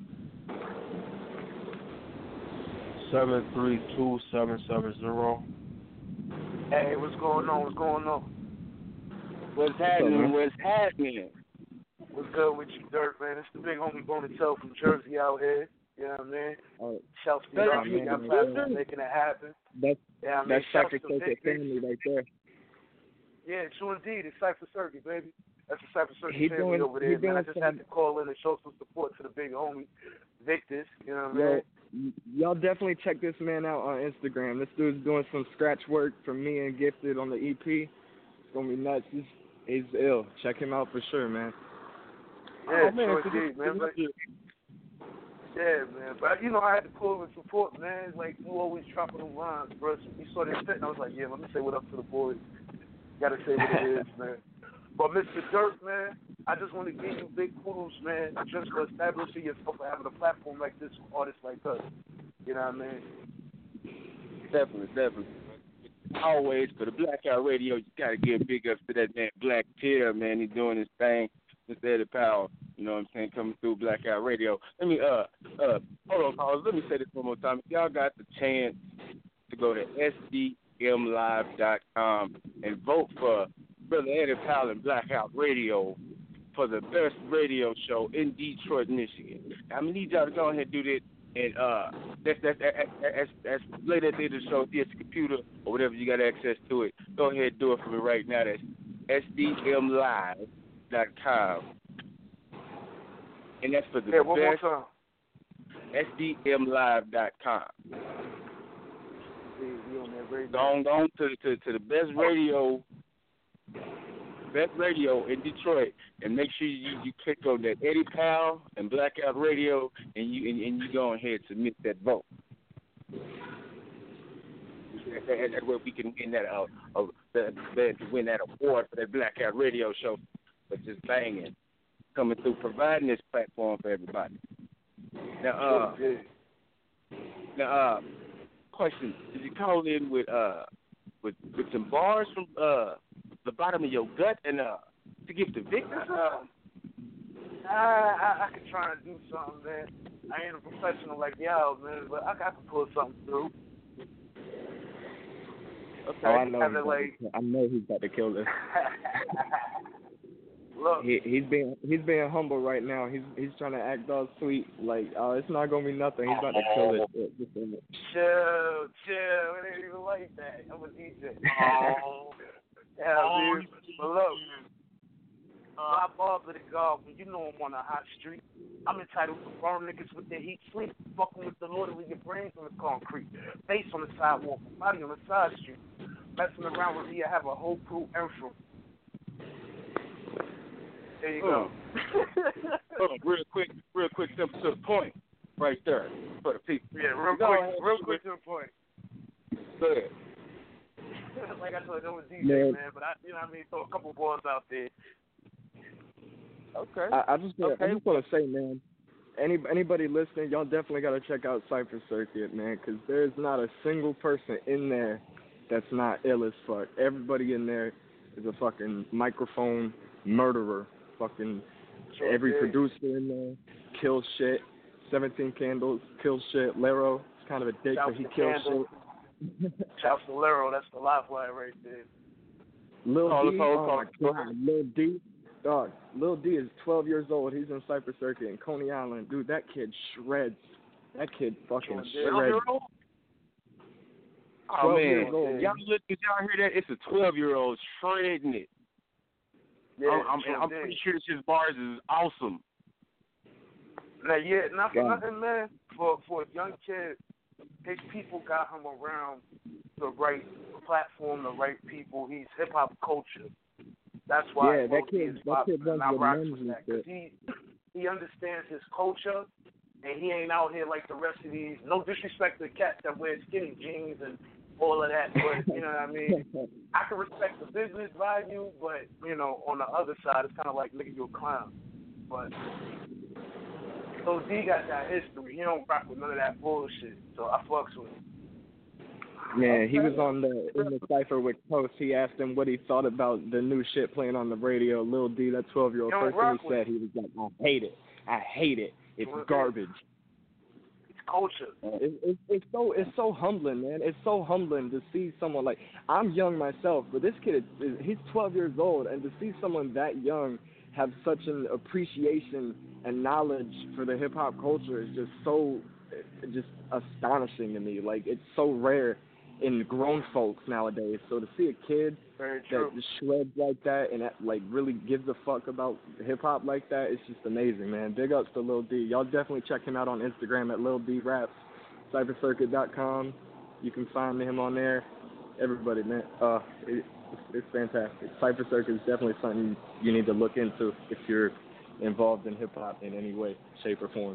Speaker 2: Seven three two seven seven zero.
Speaker 7: Hey, what's going on? What's going on?
Speaker 3: What's happening? What's happening?
Speaker 7: What's good with you, Dirt, man? It's the big homie Bonatello from Jersey out here. You know what I mean?
Speaker 4: Oh,
Speaker 7: Chelsea,
Speaker 3: Thank
Speaker 7: you know,
Speaker 3: you,
Speaker 7: got
Speaker 3: man.
Speaker 7: platform making it happen.
Speaker 4: that's
Speaker 7: Yeah, I mean,
Speaker 4: that's
Speaker 7: shouts
Speaker 4: Cypher
Speaker 7: to
Speaker 4: Circuit
Speaker 7: Vic,
Speaker 4: family right there.
Speaker 7: Yeah, true indeed. It's Cypher Circuit, baby. That's the Cypher Circuit
Speaker 4: He
Speaker 7: family
Speaker 4: doing-
Speaker 7: over
Speaker 4: he
Speaker 7: there, man. I
Speaker 4: doing
Speaker 7: just
Speaker 4: some-
Speaker 7: had to call in and show some support to the big homie Victus. You know what I
Speaker 4: Yo,
Speaker 7: mean?
Speaker 4: y- y'all definitely check this man out on Instagram. This dude's doing some scratch work for me and Gifted on the E P. It's gonna be nuts. He's, he's ill. Check him out for sure, man.
Speaker 7: Yeah,
Speaker 8: Oh, man,
Speaker 7: true
Speaker 8: so this-
Speaker 7: indeed, man. But, yeah, man. But, you know, I had to call and support, man. Like, you always dropping them rhymes, bro. So you saw this shit, and I was like, yeah, let me say what up to the boys. Gotta say what it is, man. But Mister Dirt, man, I just want to give you big kudos, man, just for establishing yourself and having a platform like this for artists like us. You know what I mean?
Speaker 3: Definitely, definitely. Always for the Blackout Radio, you gotta give big ups to that man Black Tear, man. He's doing his thing. Mister Eddie Powell, you know what I'm saying, coming through Blackout Radio. Let me uh uh hold on, callers. Let me say this one more time. If y'all got the chance to go to S D M live dot com and vote for Brother Eddie Powell and Blackout Radio, for the best radio show in Detroit, Michigan. I'm gonna need y'all to go ahead and do that. And uh, that's that's that's that's later at the end of the show. If you have a computer or whatever you got access to it, go ahead and do it for me right now. That's S D M live dot com, and that's for the
Speaker 2: yeah, one
Speaker 3: best.
Speaker 2: more time.
Speaker 3: S D M live dot com. Go on, go on to, to to the best radio, best radio in Detroit, and make sure you, you click on that Eddie Powell and Blackout Radio, and you and, and you go ahead and submit that vote. That's where we can win that uh, uh, the, the, to win that award for that Blackout Radio show, but just banging, coming through, providing this platform for everybody. Now, uh, now, uh, question: did you call in with uh, with with some bars from uh, the bottom of your gut and uh, to give to Victor?
Speaker 2: Uh, I, I I could try and do something, man. I ain't a professional like y'all, man, but I, I can pull something through. Okay,
Speaker 4: oh, I know.
Speaker 2: He's
Speaker 4: He's
Speaker 2: like,
Speaker 4: to, I know he's about to kill this.
Speaker 2: Look,
Speaker 4: he he's being he's being humble right now. He's he's trying to act all sweet, like oh, it's not gonna be nothing. He's about to kill it. Just in it.
Speaker 2: Chill, chill. It ain't even like that. I'm a D J. Oh, yeah, dude. But look, my barber the Goblin, you know I'm on a hot street. I'm entitled to burn niggas with their heat sleep, fucking with the Lord with your brains on the concrete, face on the sidewalk, body on the side street, messing around with me. I have a whole crew intro. There you go.
Speaker 3: Oh, real quick, real quick, simple to the point, right there for the people.
Speaker 2: Yeah, real
Speaker 3: go
Speaker 2: quick,
Speaker 3: ahead,
Speaker 2: real quick to the point.
Speaker 3: Good.
Speaker 2: Like I told you, I'm a D J,
Speaker 4: man.
Speaker 2: man, but I, you know what I mean, throw a couple balls out there. Okay.
Speaker 4: I, I just wanna,
Speaker 2: okay.
Speaker 4: I just want to say, man, any anybody listening, y'all definitely got to check out Cypher Circuit, man, because there's not a single person in there that's not ill as fuck. Everybody in there is a fucking microphone murderer. Fucking
Speaker 2: Sure
Speaker 4: every
Speaker 2: did.
Speaker 4: producer in there kills shit. seventeen Candles kills shit. Lero is kind of a dick,
Speaker 2: Shouts
Speaker 4: but he
Speaker 2: to
Speaker 4: kills
Speaker 2: Candle.
Speaker 4: shit.
Speaker 2: Shouts to Lero, that's the lifeline right there.
Speaker 4: Lil
Speaker 3: Oh,
Speaker 4: D,
Speaker 3: let's hold,
Speaker 4: oh
Speaker 3: hold,
Speaker 4: my God, Lil D, dog. Lil D is twelve years old. He's in Cypher Circuit in Coney Island. Dude, that kid shreds. That kid fucking
Speaker 2: Sure
Speaker 4: shreds.
Speaker 3: Oh
Speaker 4: twelve
Speaker 3: man,
Speaker 4: years old.
Speaker 3: y'all look, did y'all hear that? It's a twelve-year-old shredding it.
Speaker 2: Yeah,
Speaker 3: I'm, I'm,
Speaker 2: sure
Speaker 3: I'm
Speaker 2: did.
Speaker 3: pretty sure this his bars is awesome.
Speaker 2: Now, yeah, not for
Speaker 4: Yeah.
Speaker 2: nothing, man. For for a young kid, his people got him around the right platform, the right people. He's hip hop culture. That's why
Speaker 4: Yeah, that
Speaker 2: Lil D
Speaker 4: kid-
Speaker 2: is
Speaker 4: that
Speaker 2: popular,
Speaker 4: kid runs
Speaker 2: and I
Speaker 4: with
Speaker 2: rock
Speaker 4: men's
Speaker 2: with
Speaker 4: and
Speaker 2: that 'cause
Speaker 4: shit.
Speaker 2: he he understands his culture, and he ain't out here like the rest of these. No disrespect to the cats that wear skinny jeans and all of that, but you know what I mean. I can respect the business value, but you know, on the other side, it's kind of like nigga, you a clown. But so D got that history. He don't rock with none of that bullshit. So I fucks with him.
Speaker 4: Yeah, he was on the in the Cypher with Post. He asked him what he thought about the new shit playing on the radio. Lil D, that twelve-year-old
Speaker 2: Yo,
Speaker 4: person,
Speaker 2: rock
Speaker 4: he
Speaker 2: with
Speaker 4: said he was like, I hate it. I hate it. It's
Speaker 2: Well,
Speaker 4: garbage.
Speaker 2: It's culture.
Speaker 4: It, it, it's so it's so humbling, man. It's so humbling to see someone like I'm young myself, but this kid is he's twelve years old, and to see someone that young have such an appreciation and knowledge for the hip hop culture is just so just astonishing to me. Like it's so rare in grown folks nowadays. So to see a kid
Speaker 2: Very
Speaker 4: that
Speaker 2: true.
Speaker 4: just shreds like that and that, like really gives a fuck about hip hop like that, it's just amazing, man. Big ups to Lil D. Y'all definitely check him out on Instagram at Lil D Raps, cypher circuit dot com. You can find him on there. Everybody, man, uh, it, it's, it's fantastic. Cypher Circuit is definitely something you need to look into if you're involved in hip hop in any way, shape, or form.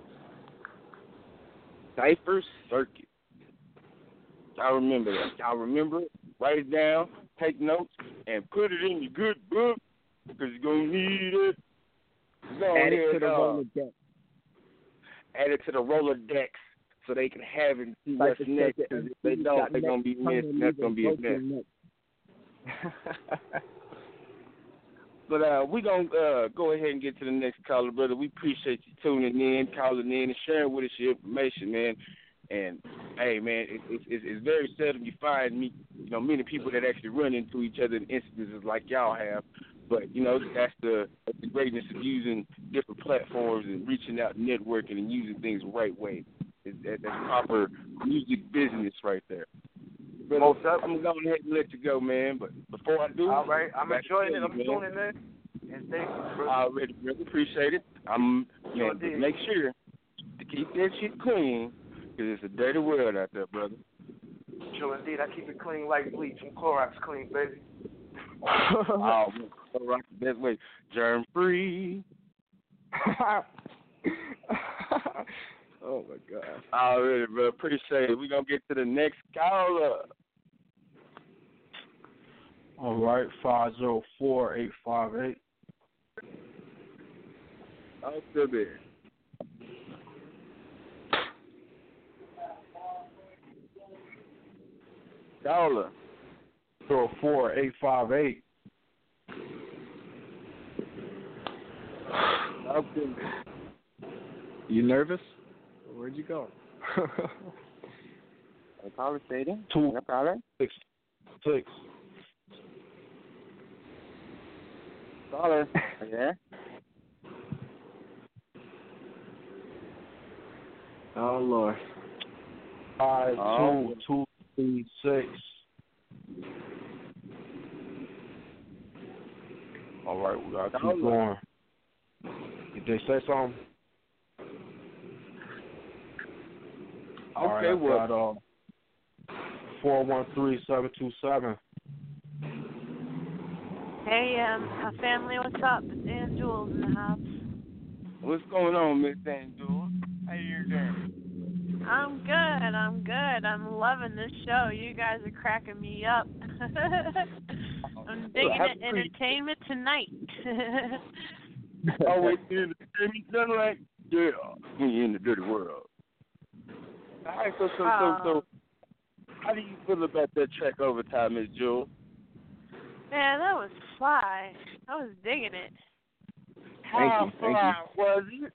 Speaker 3: Cypher Circuit. Y'all remember that. Y'all remember it. Write it down, take notes, and put it in your good book, because you're going to need it. Go
Speaker 4: Add it
Speaker 3: ahead,
Speaker 4: to the
Speaker 3: uh,
Speaker 4: Rolodex.
Speaker 3: Add it to the Rolodex so they can have it and see what's
Speaker 4: Cypher
Speaker 3: next.
Speaker 4: Circuit,
Speaker 3: 'Cause if they don't, they're going to be missed, and that's going to be a mess. But uh, we're going to uh, go ahead and get to the next caller, brother. We appreciate you tuning in, calling in, and sharing with us your information, man. And, hey, man, it, it, it's, it's very seldom you find me you know, many people that actually run into each other in instances like y'all have. But, you know, that's the, that's the greatness of using different platforms and reaching out, networking, and using things the right way. It's, that, that's proper music business right there. But
Speaker 2: Most
Speaker 3: I'm going to go ahead and let you go, man. But before I do,
Speaker 2: all right, I'm enjoying it.
Speaker 3: you,
Speaker 2: I'm
Speaker 3: man.
Speaker 2: tuning in. And thank you, bro.
Speaker 3: Already, really appreciate it. I'm,
Speaker 2: Sure
Speaker 3: man,
Speaker 2: did.
Speaker 3: make sure to keep that shit clean, because it's a dirty world out there, brother.
Speaker 2: Sure indeed. I keep it clean like bleach and Clorox clean, baby.
Speaker 3: Oh, Clorox the best way. Germ free.
Speaker 4: Oh my God.
Speaker 3: Already, bro. Appreciate it. We're going to get to the next caller.
Speaker 8: All right, five zero four eight five eight.
Speaker 3: I'm still there. Caller.
Speaker 8: Zero four eight five eight.
Speaker 3: I'm still there.
Speaker 4: You nervous? Where'd you go?
Speaker 3: A caller stating.
Speaker 8: Two
Speaker 3: A caller.
Speaker 8: six six.
Speaker 3: Caller. Are you there?
Speaker 4: Oh Lord.
Speaker 8: Five
Speaker 3: Oh.
Speaker 8: two two three six. All right, we gotta keep
Speaker 3: Caller.
Speaker 8: going. Did they say something? All right,
Speaker 3: Okay,
Speaker 8: I
Speaker 3: well.
Speaker 8: got uh, four one three seven two seven.
Speaker 9: Hey, um, uh, family, what's up? It's Ann Jules in the house.
Speaker 3: What's going on, Miss Angela? How you doing?
Speaker 9: I'm good. I'm good. I'm loving this show. You guys are cracking me up. I'm digging it. Entertainment tonight.
Speaker 3: Always in the dirty like yeah, in the dirty world. All right, so so so so, how do you feel about that track Overtime, Miss Jewel?
Speaker 9: Man, that was fly. I was digging it.
Speaker 3: How
Speaker 4: you, thank
Speaker 3: fly was it?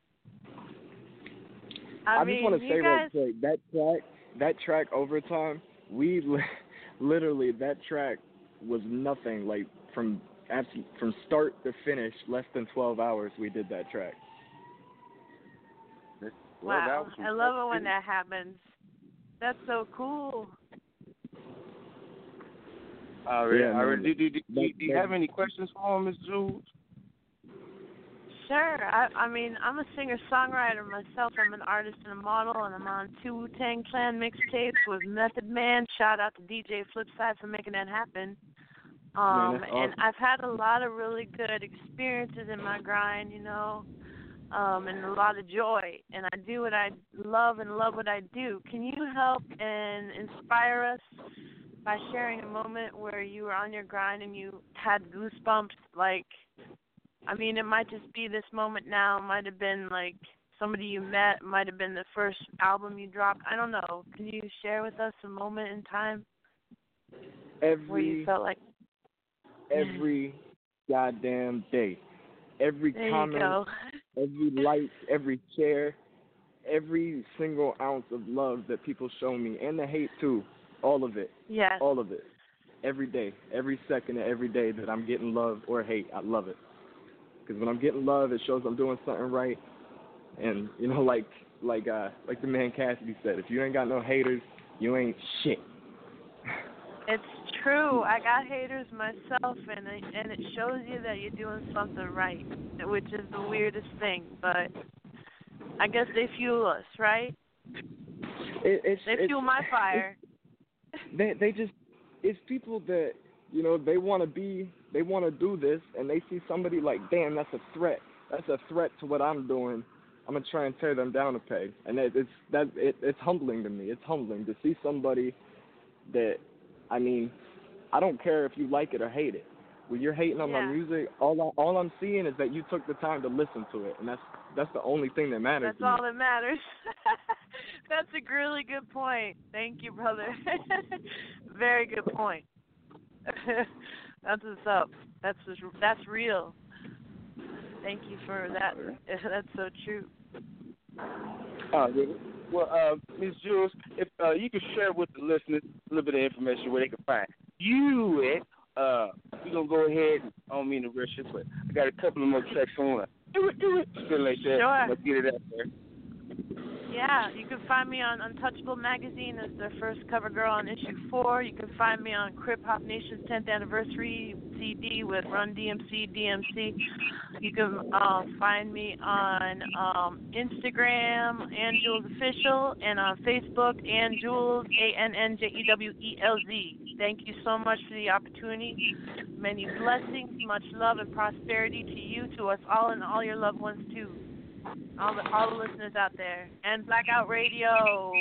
Speaker 9: I,
Speaker 4: I
Speaker 9: mean,
Speaker 4: just want to say
Speaker 9: you guys...
Speaker 4: real quick, that track, that track Overtime, we li- literally, that track was nothing, like, from absolute, from start to finish, less than twelve hours we did that track.
Speaker 3: Well, that
Speaker 9: Wow,
Speaker 3: was
Speaker 9: I love it when that happens. That's so cool.
Speaker 3: All right,
Speaker 4: Yeah,
Speaker 3: all right.
Speaker 4: man.
Speaker 3: Do, do, do, do,
Speaker 4: That-
Speaker 3: do you
Speaker 4: that-
Speaker 3: have any questions for him, Miss Jules?
Speaker 9: Sure. I, I mean, I'm a singer-songwriter myself. I'm an artist and a model, and I'm on two Wu-Tang Clan mixtapes with Method Man. Shout out to D J Flipside for making that happen. Um,
Speaker 4: Man, that's
Speaker 9: and
Speaker 4: awesome.
Speaker 9: I've had a lot of really good experiences in my grind, you know, um, and a lot of joy. And I do what I love and love what I do. Can you help and inspire us by sharing a moment where you were on your grind and you had goosebumps? Like, I mean, it might just be this moment now. It might have been like somebody you met. It might have been the first album you dropped. I don't know. Can you share with us a moment in time
Speaker 4: Every,
Speaker 9: where you felt like
Speaker 4: every goddamn day. Every
Speaker 9: there
Speaker 4: comment,
Speaker 9: you go.
Speaker 4: every like, every share, every single ounce of love that people show me, and the hate too, all of it,
Speaker 9: Yes.
Speaker 4: all of it, every day, every second of every day that I'm getting love or hate, I love it. Because when I'm getting love, it shows I'm doing something right, and you know, like like uh like the man Cassidy said, if you ain't got no haters, you ain't shit.
Speaker 9: It's true. I got haters myself, and it, and it shows you that you're doing something right, which is the weirdest thing. But I guess they fuel us, right?
Speaker 4: It, it's,
Speaker 9: They
Speaker 4: it's,
Speaker 9: fuel my fire.
Speaker 4: They they just it's people that you know they want to be they want to do this, and they see somebody like, damn, that's a threat. That's a threat to what I'm doing. I'm gonna try and tear them down a peg, and it, it's that it, it's humbling to me. It's humbling to see somebody that, I mean, I don't care if you like it or hate it. When you're hating on
Speaker 9: Yeah.
Speaker 4: my music, all I, all I'm seeing is that you took the time to listen to it, and that's that's the only thing that matters.
Speaker 9: That's
Speaker 4: to
Speaker 9: all
Speaker 4: me.
Speaker 9: that matters. That's a really good point. Thank you, brother. Very good point. That's what's up. That's just, that's real. Thank you for that. That's so true.
Speaker 3: Uh, Well, uh, Miz Jules, if uh, you could share with the listeners a little bit of information where they can find you at, uh, we're going to go ahead. I don't mean to rush it, but I got a couple of more tracks on. Do it, do it. Something like that.
Speaker 9: Sure.
Speaker 3: Let's get it out there.
Speaker 9: Yeah, you can find me on Untouchable Magazine as their first cover girl on issue four. You can find me on Crip Hop Nation's tenth anniversary C D with Run D M C, D M C. You can um, find me on um, Instagram, Ann Jules Official, and on Facebook, Ann Jules, A N N J E W E L Z. Thank you so much for the opportunity. Many blessings, much love and prosperity to you, to us all, and all your loved ones, too. All the all the listeners out there. And Blackout Radio.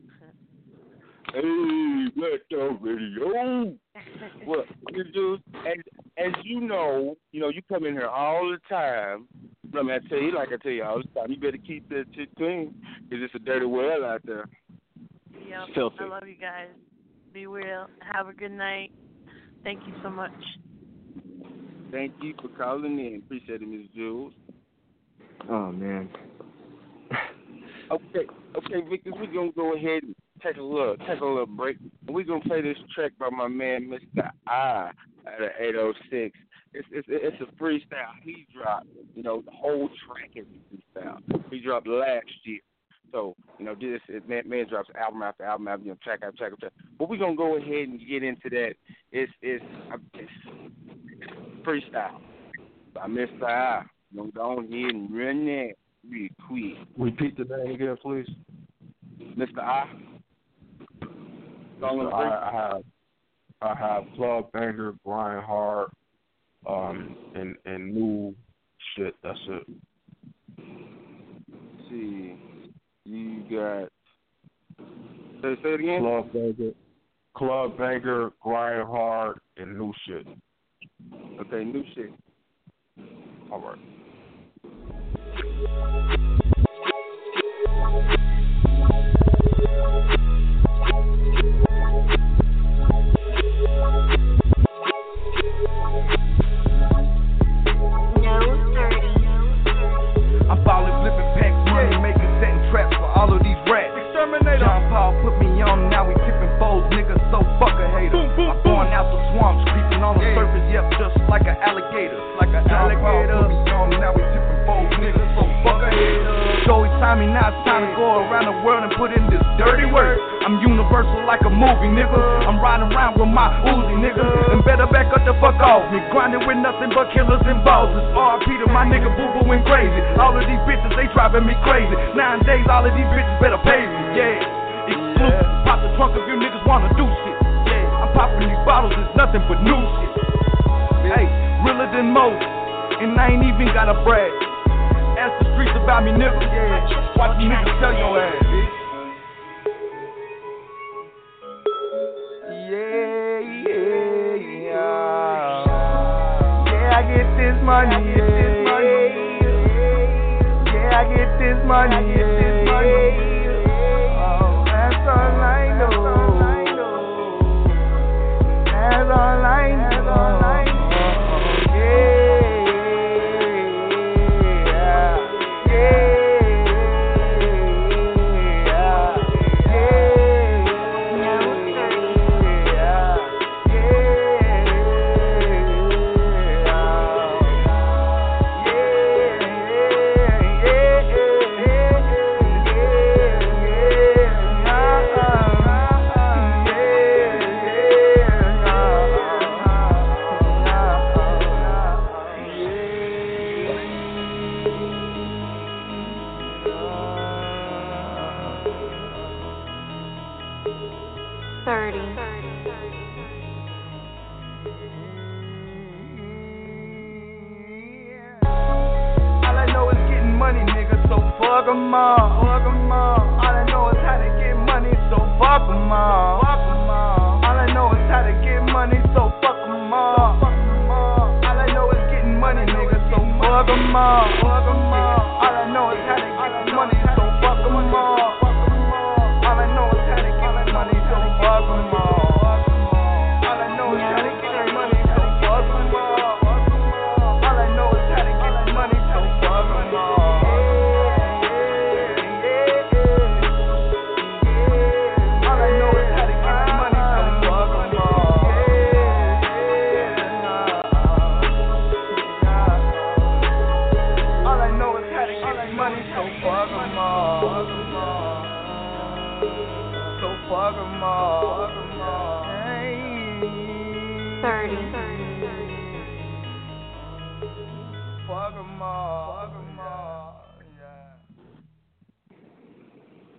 Speaker 3: Hey, Blackout Radio. Well, dude, as, as you know, you know, you come in here all the time. Let me I tell you, like I tell you all the time, you better keep that shit clean, because it's a dirty world out there.
Speaker 9: Yep.
Speaker 3: Filthy.
Speaker 9: I love you guys. Be real. Have a good night. Thank you so much.
Speaker 3: Thank you for calling in. Appreciate it, Miz Jules.
Speaker 4: Oh, man.
Speaker 3: Okay, okay, Victor, we're going to go ahead and take a little, take a little break. And we're going to play this track by my man, Mister I, out of eight oh six. It's, it's, it's a freestyle he dropped. You know, the whole track is a freestyle. He dropped last year. So, you know, this it, man, man drops album after album after, you know, track after track after track. But we're going to go ahead and get into that. It's, it's, it's freestyle by Mister I. Don't go ahead and run that real quick.
Speaker 7: Repeat the name again, please.
Speaker 3: Mister I.
Speaker 7: Mister I, I have, I have Club Banger, Grind Hard, um, and and new shit. That's it.
Speaker 3: Let's see, you got. Say, say it again.
Speaker 7: Club Banger, Club Banger, Grind Hard, and new shit.
Speaker 3: Okay, new shit.
Speaker 7: All right.
Speaker 10: I'm ballin', flipping packs, money making, setting traps for all of these rats. Exterminator. John Paul put me on, now we tipping bowls, niggas, so fuck a hater. I'm going out the swamps, creeping on the yeah. surface, yep, just like an alligator. Like an John alligator. Paul put me on, now we tipping bowls, niggas, so fuck a hater. Joey Tommy, now it's time to go around the world and put in this dirty work. I'm universal like a movie, nigga. I'm riding around with my Uzi, nigga. And better back up the fuck off me. Grinding with nothing but killers and bosses. R I P to my nigga boo booing crazy. All of these bitches, they driving me crazy. Nowadays, all of these bitches better pay me, yeah. Exclusive. Pop the trunk if you niggas wanna do shit. Yeah, I'm popping these bottles, it's nothing but new shit. Hey, realer than most. And I ain't even gotta brag. Ask the streets about me, nigga. Yeah, watch the niggas tell your ass, bitch. Yeah, yeah, yeah. Yeah, I get this money, yeah. Yeah, I get this money, yeah. Oh, that's all I know. That's all I know. Fuck 'em all, fuck 'em all. All I know is how to get money, so fuck 'em all. Fuck 'em all. All I know is how to get money, so fuck 'em all. All I know is getting money, nigga, so fuck 'em all. Fuck 'em all. All I know is how to get money, so fuck 'em all. All I know is how to get money, so fuck 'em all. All I know is how to get money, so fuck 'em all. All I know is how to get money, so fuck 'em all.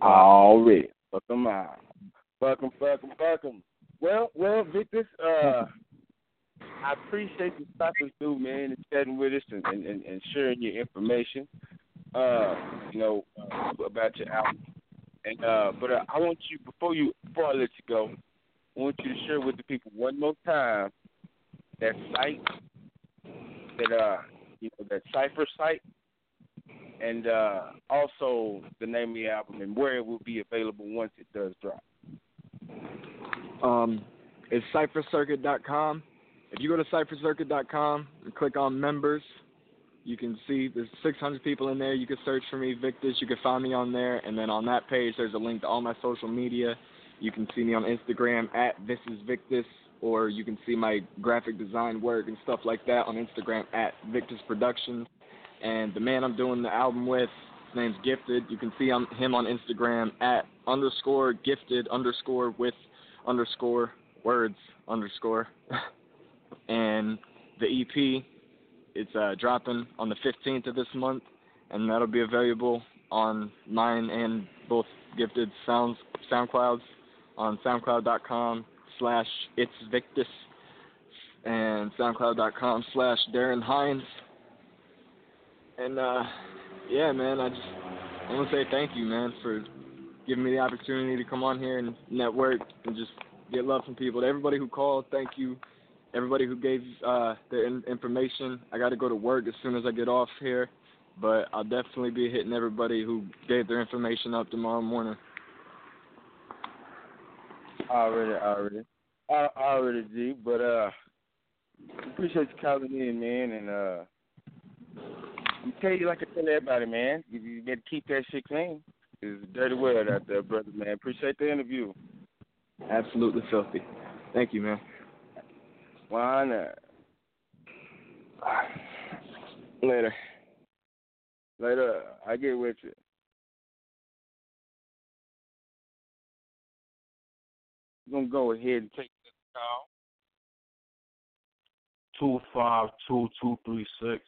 Speaker 3: Already. Fuck them out. Fuck them, fuck them, fuck them. Well, well, Victor, uh, I appreciate you stopping through, man, and chatting with us and, and, and, and sharing your information, uh, you know, uh, about your album. And uh, but uh, I want you before you before I let you go, I want you to share with the people one more time that site, that uh, you know, that Cypher site, and uh, also the name of the album and where it will be available once it does drop.
Speaker 4: Um, it's cypher circuit dot com. If you go to cypher circuit dot com and click on members, you can see there's six hundred people in there. You can search for me, Victus. You can find me on there. And then on that page, there's a link to all my social media. You can see me on Instagram at This Is Victus, or you can see my graphic design work and stuff like that on Instagram at Victus Productions. And the man I'm doing the album with, his name's Gifted. You can see him on Instagram at underscore gifted underscore with underscore words underscore. And the E P, it's uh, dropping on the fifteenth of this month, and that'll be available on mine and both Gifted Sounds SoundClouds on soundcloud.com slash it's Victus and soundcloud.com slash Darren Hines. And uh, yeah, man, I just I want to say thank you, man, for giving me the opportunity to come on here and network and just get love from people. To everybody who called, thank you. Everybody who gave uh, their in- information. I got to go to work as soon as I get off here, but I'll definitely be hitting everybody who gave their information up tomorrow morning.
Speaker 3: Already, already. I already, G, but uh, appreciate you calling in, man, and uh, I'm tell you like I tell everybody, man, you, you better keep that shit clean. It's a dirty world out there, brother, man. Appreciate the interview.
Speaker 4: Absolutely filthy. Thank you, man.
Speaker 3: Why not? Later. Later. I get with you. I'm going to go ahead and take this call.
Speaker 11: two five two two three six.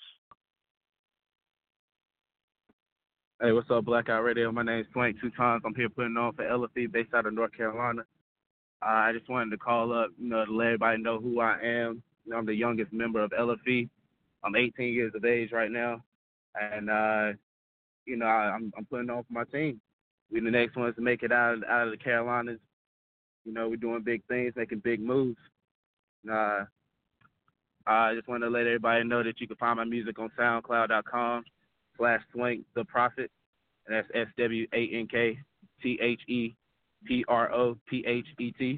Speaker 12: Hey, what's up, Blackout Radio? My name's Swank Two Times. I'm here putting on for L F E based out of North Carolina. Uh, I just wanted to call up, you know, to let everybody know who I am. You know, I'm the youngest member of L F E. I'm eighteen years of age right now, and uh, you know, I, I'm I'm putting on for my team. We're the next ones to make it out of, out of the Carolinas. You know, we're doing big things, making big moves. Uh, I just want to let everybody know that you can find my music on SoundCloud.com slash Swank the Prophet, and that's S W A N K T H E P R O P H E T.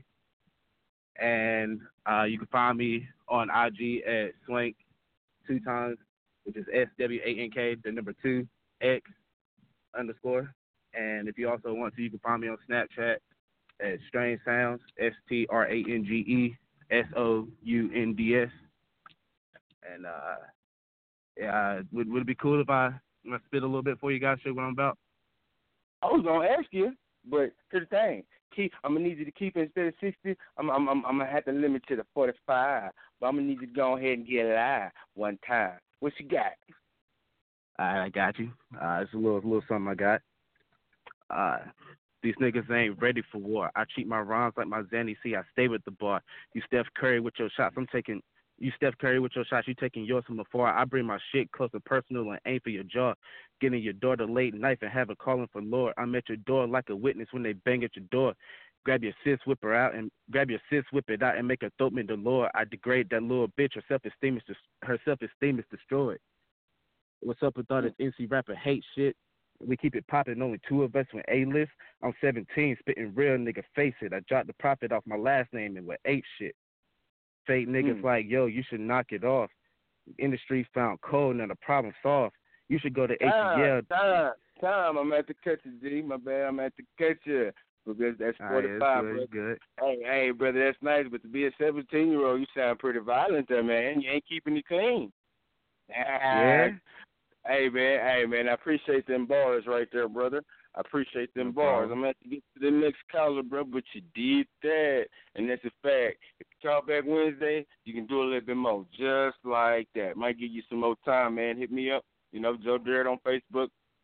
Speaker 12: And uh, you can find me on I G at Swank Two Times, which is S W A N K, the number two, X underscore. And if you also want to, you can find me on Snapchat at Strange Sounds, S T R A N G E S O U N D S. And uh, yeah, would would it be cool if I, if I spit a little bit for you guys, show what I'm about?
Speaker 3: I was gonna ask you, but here's the thing: keep. I'm gonna need you to keep it instead of sixty. I'm I'm I'm, I'm gonna have to limit to the forty-five. But I'm gonna need you to go ahead and get live one time. What you got?
Speaker 12: All right, I got you. Uh, it's a little little something I got. Uh, these niggas ain't ready for war. I treat my rhymes like my Zanny. See, I stay with the bar. You Steph Curry with your shots. I'm taking. You Steph Curry with your shots, you taking yours from afar. I bring my shit close and personal and aim for your jaw. Getting your daughter late knife and have her calling for Lord. I'm at your door like a witness when they bang at your door. Grab your sis, whip her out, and grab your sis, whip it out, and make her throat me the Lord. I degrade that little bitch. Her self-esteem is des- her self-esteem is destroyed. What's up with all this N C rapper hate shit? We keep it popping. Only two of us with A-list. I'm seventeen, spitting real nigga face it. I dropped the profit off my last name and with eight shit. Fake niggas mm. like, yo, you should knock it off. Industry found cold, now the problem solved. You should go to
Speaker 3: time,
Speaker 12: A T L.
Speaker 3: Time, time, I'm at the catch you, G. My bad, I'm at the catch you. Because that's forty-five,
Speaker 12: right,
Speaker 3: brother.
Speaker 12: Good.
Speaker 3: Hey, hey, brother, that's nice, but to be a seventeen-year-old, you sound pretty violent there, man. You ain't keeping it clean.
Speaker 12: Yeah?
Speaker 3: Hey, man, hey, man, I appreciate them bars right there, brother. I appreciate them
Speaker 12: no
Speaker 3: bars.
Speaker 12: problem.
Speaker 3: I'm going to have to get to the next caller, bro, but you did that, and that's a fact. If you call back Wednesday, you can do a little bit more, just like that. Might give you some more time, man. Hit me up. You know, Joe Darrett on Facebook,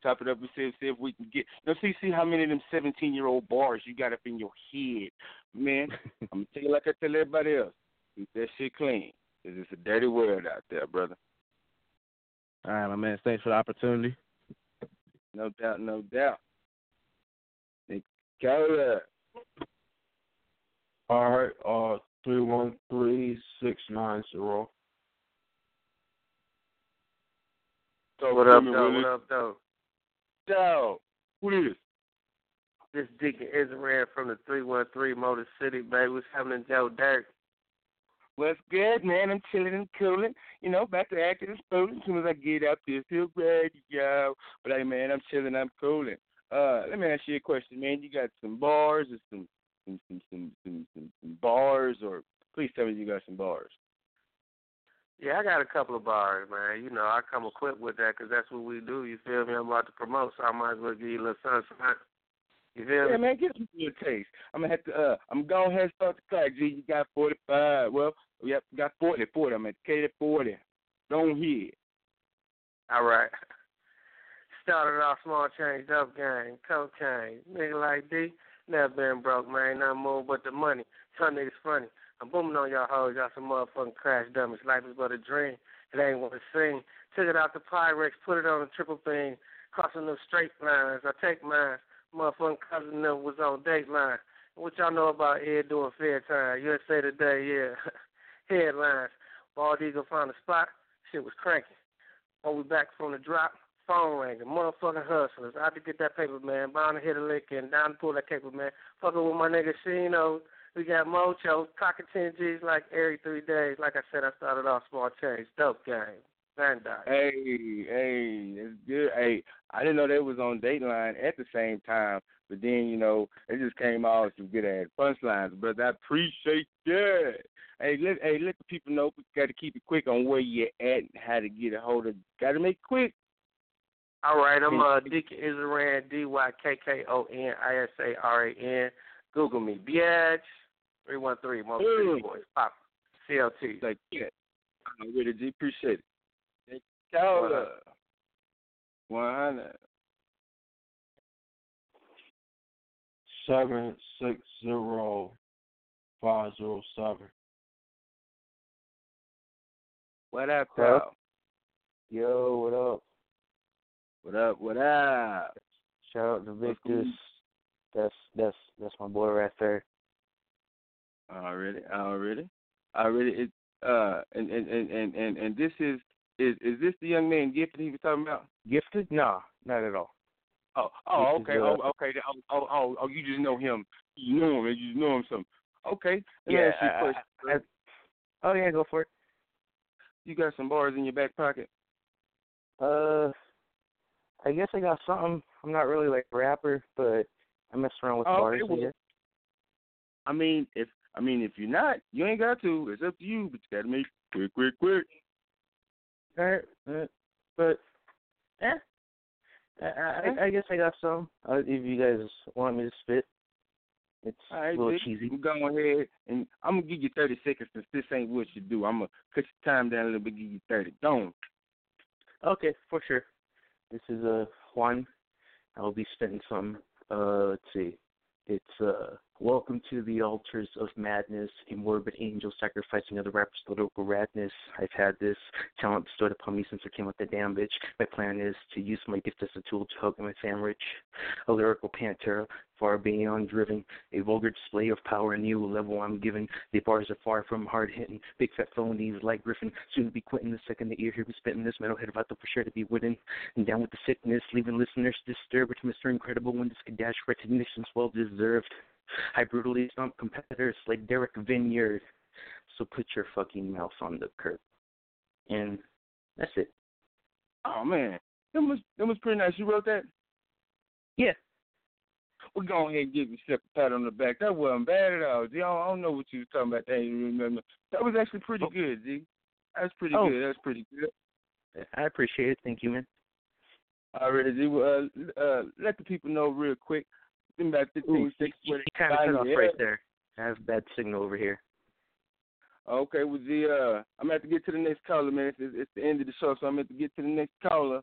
Speaker 3: Chop it up and see, see if we can get. Now, see, see how many of them seventeen-year-old bars you got up in your head, man. I'm gonna tell you like I tell everybody else: keep that shit clean, 'cause it's a dirty world out there, brother.
Speaker 12: All right, my man. Thanks for the opportunity.
Speaker 3: No doubt, no doubt. Go
Speaker 11: All right, uh, three one three six nine zero.
Speaker 13: What up, though? What up, though?
Speaker 3: Joe, who is
Speaker 13: this? Deacon Israel from the three one three Motor City, baby. What's happening, Joe Dirk?
Speaker 3: What's good, man? I'm chilling and cooling. You know, back to acting and spooling as soon as I get up there. Still ready, yo. But, hey, man, I'm chilling, I'm cooling. Uh, let me ask you a question, man. You got some bars or some some some some, some, some, some bars, or please tell me you got some bars.
Speaker 13: Yeah, I got a couple of bars, man. You know, I come equipped with that because that's what we do. You feel me? I'm about to promote, so I might as well give you a little sunshine. You feel
Speaker 3: yeah,
Speaker 13: me?
Speaker 3: man, give me a taste. I'm gonna have to. Uh, I'm going ahead and start the clock. G, you got forty-five. Well, we have got forty, forty. I'm at K to forty. Don't hear.
Speaker 13: All right. Started off small change, dope gang, cocaine. Nigga like D, never been broke, man. Nothing more but the money. Some niggas funny. I'm booming on y'all hoes, y'all some motherfucking crash dummies. Life is but a dream. It ain't what it seems. Took it out the Pyrex, put it on a triple beam, crossing them straight lines. I take mine. Motherfucking cousin them was on Dateline. What y'all know about here doing fair time? U S A Today, yeah. Headlines. Bald Eagle found a spot. Shit was cranking. When we back from the drop, phone ringing. Motherfucking hustlers. I had to get that paper, man. Bound to hit a lick and down to pull that paper, man. Fucking with my nigga Shino. We got Mocho, clocking ten G's like every three days. Like I said, I started off small change. Dope game. Van Dyke.
Speaker 3: Hey, hey, it's good. Hey, I didn't know they was on Dateline at the same time, but then, you know, it just came out with some good ass punchlines. But I appreciate that. Hey, let hey let the people know we got to keep it quick on where you're at and how to get a hold of. Got to make it quick.
Speaker 13: All right, I'm uh, Deacon Israel, D Y K K O N I S A R A N. Google me, Biatch. three one three, Motor City Boys, Pop, C L T.
Speaker 3: Like, yeah, I'm with it, G. Appreciate it. Thank you. one hundred.
Speaker 11: seven six zero five zero seven.
Speaker 3: What up, pal?
Speaker 14: Yo, what up?
Speaker 3: What up, what up?
Speaker 14: Shout out to Victus. That's, that's, that's my boy right there.
Speaker 3: Already, already, already. It uh, and and, and, and, and this is is is this the young man Gifted he was talking about?
Speaker 14: Gifted? No, not at all.
Speaker 3: Oh, oh,
Speaker 14: This
Speaker 3: okay,
Speaker 14: is, uh,
Speaker 3: oh, okay. Oh, oh, oh, oh, you just know him. You know him. You just know him some. Okay. Let me
Speaker 14: Yeah.
Speaker 3: ask you a question.
Speaker 14: I, I, oh yeah, go for it.
Speaker 3: You got some bars in your back pocket?
Speaker 14: Uh, I guess I got something. I'm not really like a rapper, but I mess around with
Speaker 3: Oh,
Speaker 14: bars.
Speaker 3: okay, well,
Speaker 14: I guess.
Speaker 3: I mean, if I mean if you're not, you ain't got to. It's up to you. But you gotta make quick, quick, quick.
Speaker 14: All right, uh, but yeah, I, I, I guess I got some. Uh, if you guys want me to spit, it's
Speaker 3: All right,
Speaker 14: a little
Speaker 3: Vic,
Speaker 14: cheesy.
Speaker 3: I'm going ahead and I'm gonna give you thirty seconds since this ain't what you do. I'm gonna cut your time down a little bit, give you thirty. Don't.
Speaker 14: Okay, for sure. This is a uh, Juan. I'll be spitting some. Uh, let's see. It's uh, welcome to the altars of madness, a morbid angel sacrificing other rappers to local radness. I've had this talent bestowed upon me since I came with the damn bitch. My plan is to use my gift as a tool to help my fam rich. A lyrical pantera, far beyond driven, a vulgar display of power, a new level I'm giving. The bars are far from hard hitting, big fat felonies like Griffin. Soon to be quitting the second the ear here be spitting this metalhead about to for sure to be winning. And down with the sickness, leaving listeners disturbed. It's Mister Incredible when this Kadash recognition's well deserved. I brutally stomp competitors like Derek Vineyard. So put your fucking mouth on the curb. And that's it.
Speaker 3: Oh man, that was that was pretty nice. You wrote that?
Speaker 14: Yeah.
Speaker 3: We'll go ahead and give yourself a pat on the back. That wasn't bad at all, G. I don't, I don't know what you was talking about. That, remember. That was actually pretty good, G. That's pretty
Speaker 14: oh.
Speaker 3: good. That's pretty good.
Speaker 14: I appreciate it. Thank you, man.
Speaker 3: All right, G. Well, uh, uh, let the people know real quick. In about fifteen, six,
Speaker 14: you kind of cut off right there. I have bad signal over here.
Speaker 3: Okay, well, G, uh, I'm going to have to get to the next caller, man. It's, it's the end of the show, so I'm going to have to get to the next caller.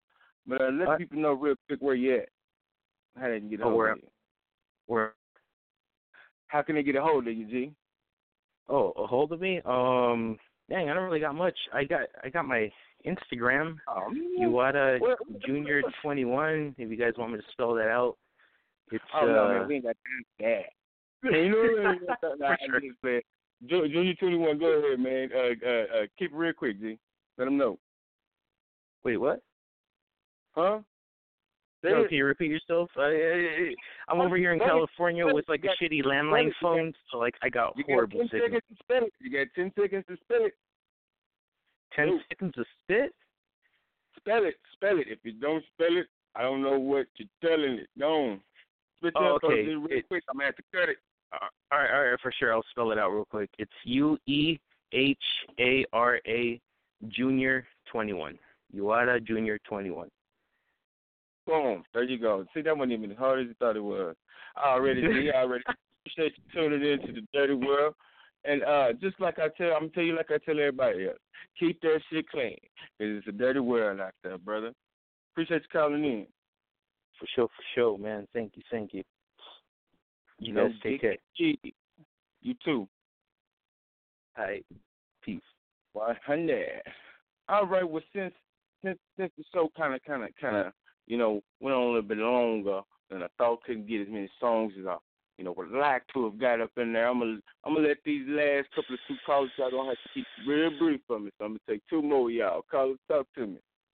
Speaker 3: But uh, let
Speaker 14: What?
Speaker 3: people know real quick where you at. How they can get a
Speaker 14: Oh,
Speaker 3: hold
Speaker 14: where?
Speaker 3: of you.
Speaker 14: Where?
Speaker 3: How can they get a hold of you, G?
Speaker 14: Oh, a hold of me? Um, dang, I don't really got much. I got I got my Instagram,
Speaker 3: Oh,
Speaker 14: Uwada
Speaker 3: What?
Speaker 14: Junior twenty-one. If you guys want me to spell that out, it's
Speaker 3: Oh, no,
Speaker 14: uh,
Speaker 3: man, we ain't got time for that. You know what? Nah,
Speaker 14: For
Speaker 3: I'm just playing. Ju- Junior twenty-one, go ahead, man. Uh, uh, uh, keep it real quick, G. Let them know.
Speaker 14: wait, what?
Speaker 3: Huh? Say
Speaker 14: No,
Speaker 3: it.
Speaker 14: can you repeat yourself? I, I, I'm over here in
Speaker 3: Spell it.
Speaker 14: California
Speaker 3: Spell it.
Speaker 14: with like
Speaker 3: You
Speaker 14: a
Speaker 3: got-
Speaker 14: shitty
Speaker 3: spell
Speaker 14: landline
Speaker 3: it. You
Speaker 14: phone, so like I got
Speaker 3: You
Speaker 14: horrible
Speaker 3: got ten
Speaker 14: signal.
Speaker 3: seconds to spell it. You got ten seconds to spell it.
Speaker 14: Ten
Speaker 3: Nope.
Speaker 14: seconds to spit?
Speaker 3: Spell it. Spell it. If you don't spell it, I don't know what you're telling it. Don't. Spit
Speaker 14: Oh,
Speaker 3: that
Speaker 14: okay.
Speaker 3: real
Speaker 14: It-
Speaker 3: quick. I'm going to have to cut it.
Speaker 14: Uh, all right, all right, for sure. I'll spell it out real quick. It's U E H A R A Junior twenty-one. Uwada Junior twenty-one.
Speaker 3: Boom. There you go. See, that wasn't even as hard as you thought it was. I already did. I already appreciate you tuning in to the dirty world. And uh, just like I tell, I'm going to tell you like I tell everybody else, keep that shit clean. Because it's a dirty world out there, brother. Appreciate you calling in.
Speaker 14: For sure, for sure, man. Thank you, thank you. You
Speaker 3: No
Speaker 14: guys take
Speaker 3: big
Speaker 14: care.
Speaker 3: G. You too.
Speaker 14: All right. Peace.
Speaker 3: one hundred. All right, well, since since since the show kind of, kind of, kind of, you know, went on a little bit longer than I thought, couldn't get as many songs as I, you know, would like to have got up in there. I'm gonna, I'm gonna let these last couple of two callers, y'all don't have to keep it real brief for me. So I'm gonna take two more, y'all. Call us, talk to me.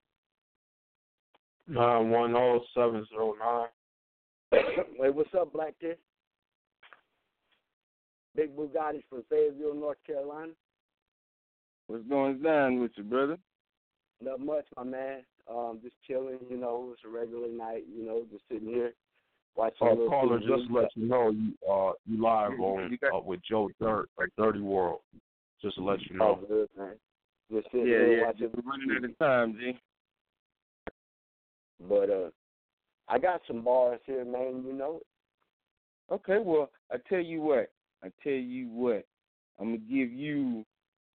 Speaker 11: Nine one zero seven zero nine.
Speaker 15: Wait, what's up, Black Kid? Big Bugattis from Fayetteville, North Carolina.
Speaker 3: What's going down with you, brother?
Speaker 15: Not much, my man. Um, just chilling, you know. It's a regular night, you know, just sitting here watching a
Speaker 11: Uh,
Speaker 15: little
Speaker 11: caller,
Speaker 15: T V.
Speaker 11: just to let you know, you uh, you live
Speaker 3: You-
Speaker 11: on
Speaker 3: you got-
Speaker 11: uh, with Joe Dirt at Dirty World. Just to let you
Speaker 15: Oh,
Speaker 11: know.
Speaker 15: good, man. Just sitting
Speaker 3: Yeah,
Speaker 15: here
Speaker 3: yeah.
Speaker 15: watching.
Speaker 3: We're running out of time, G.
Speaker 15: But uh, I got some bars here, man. You know.
Speaker 3: Okay, well, I tell you what. I tell you what. I'm gonna give you.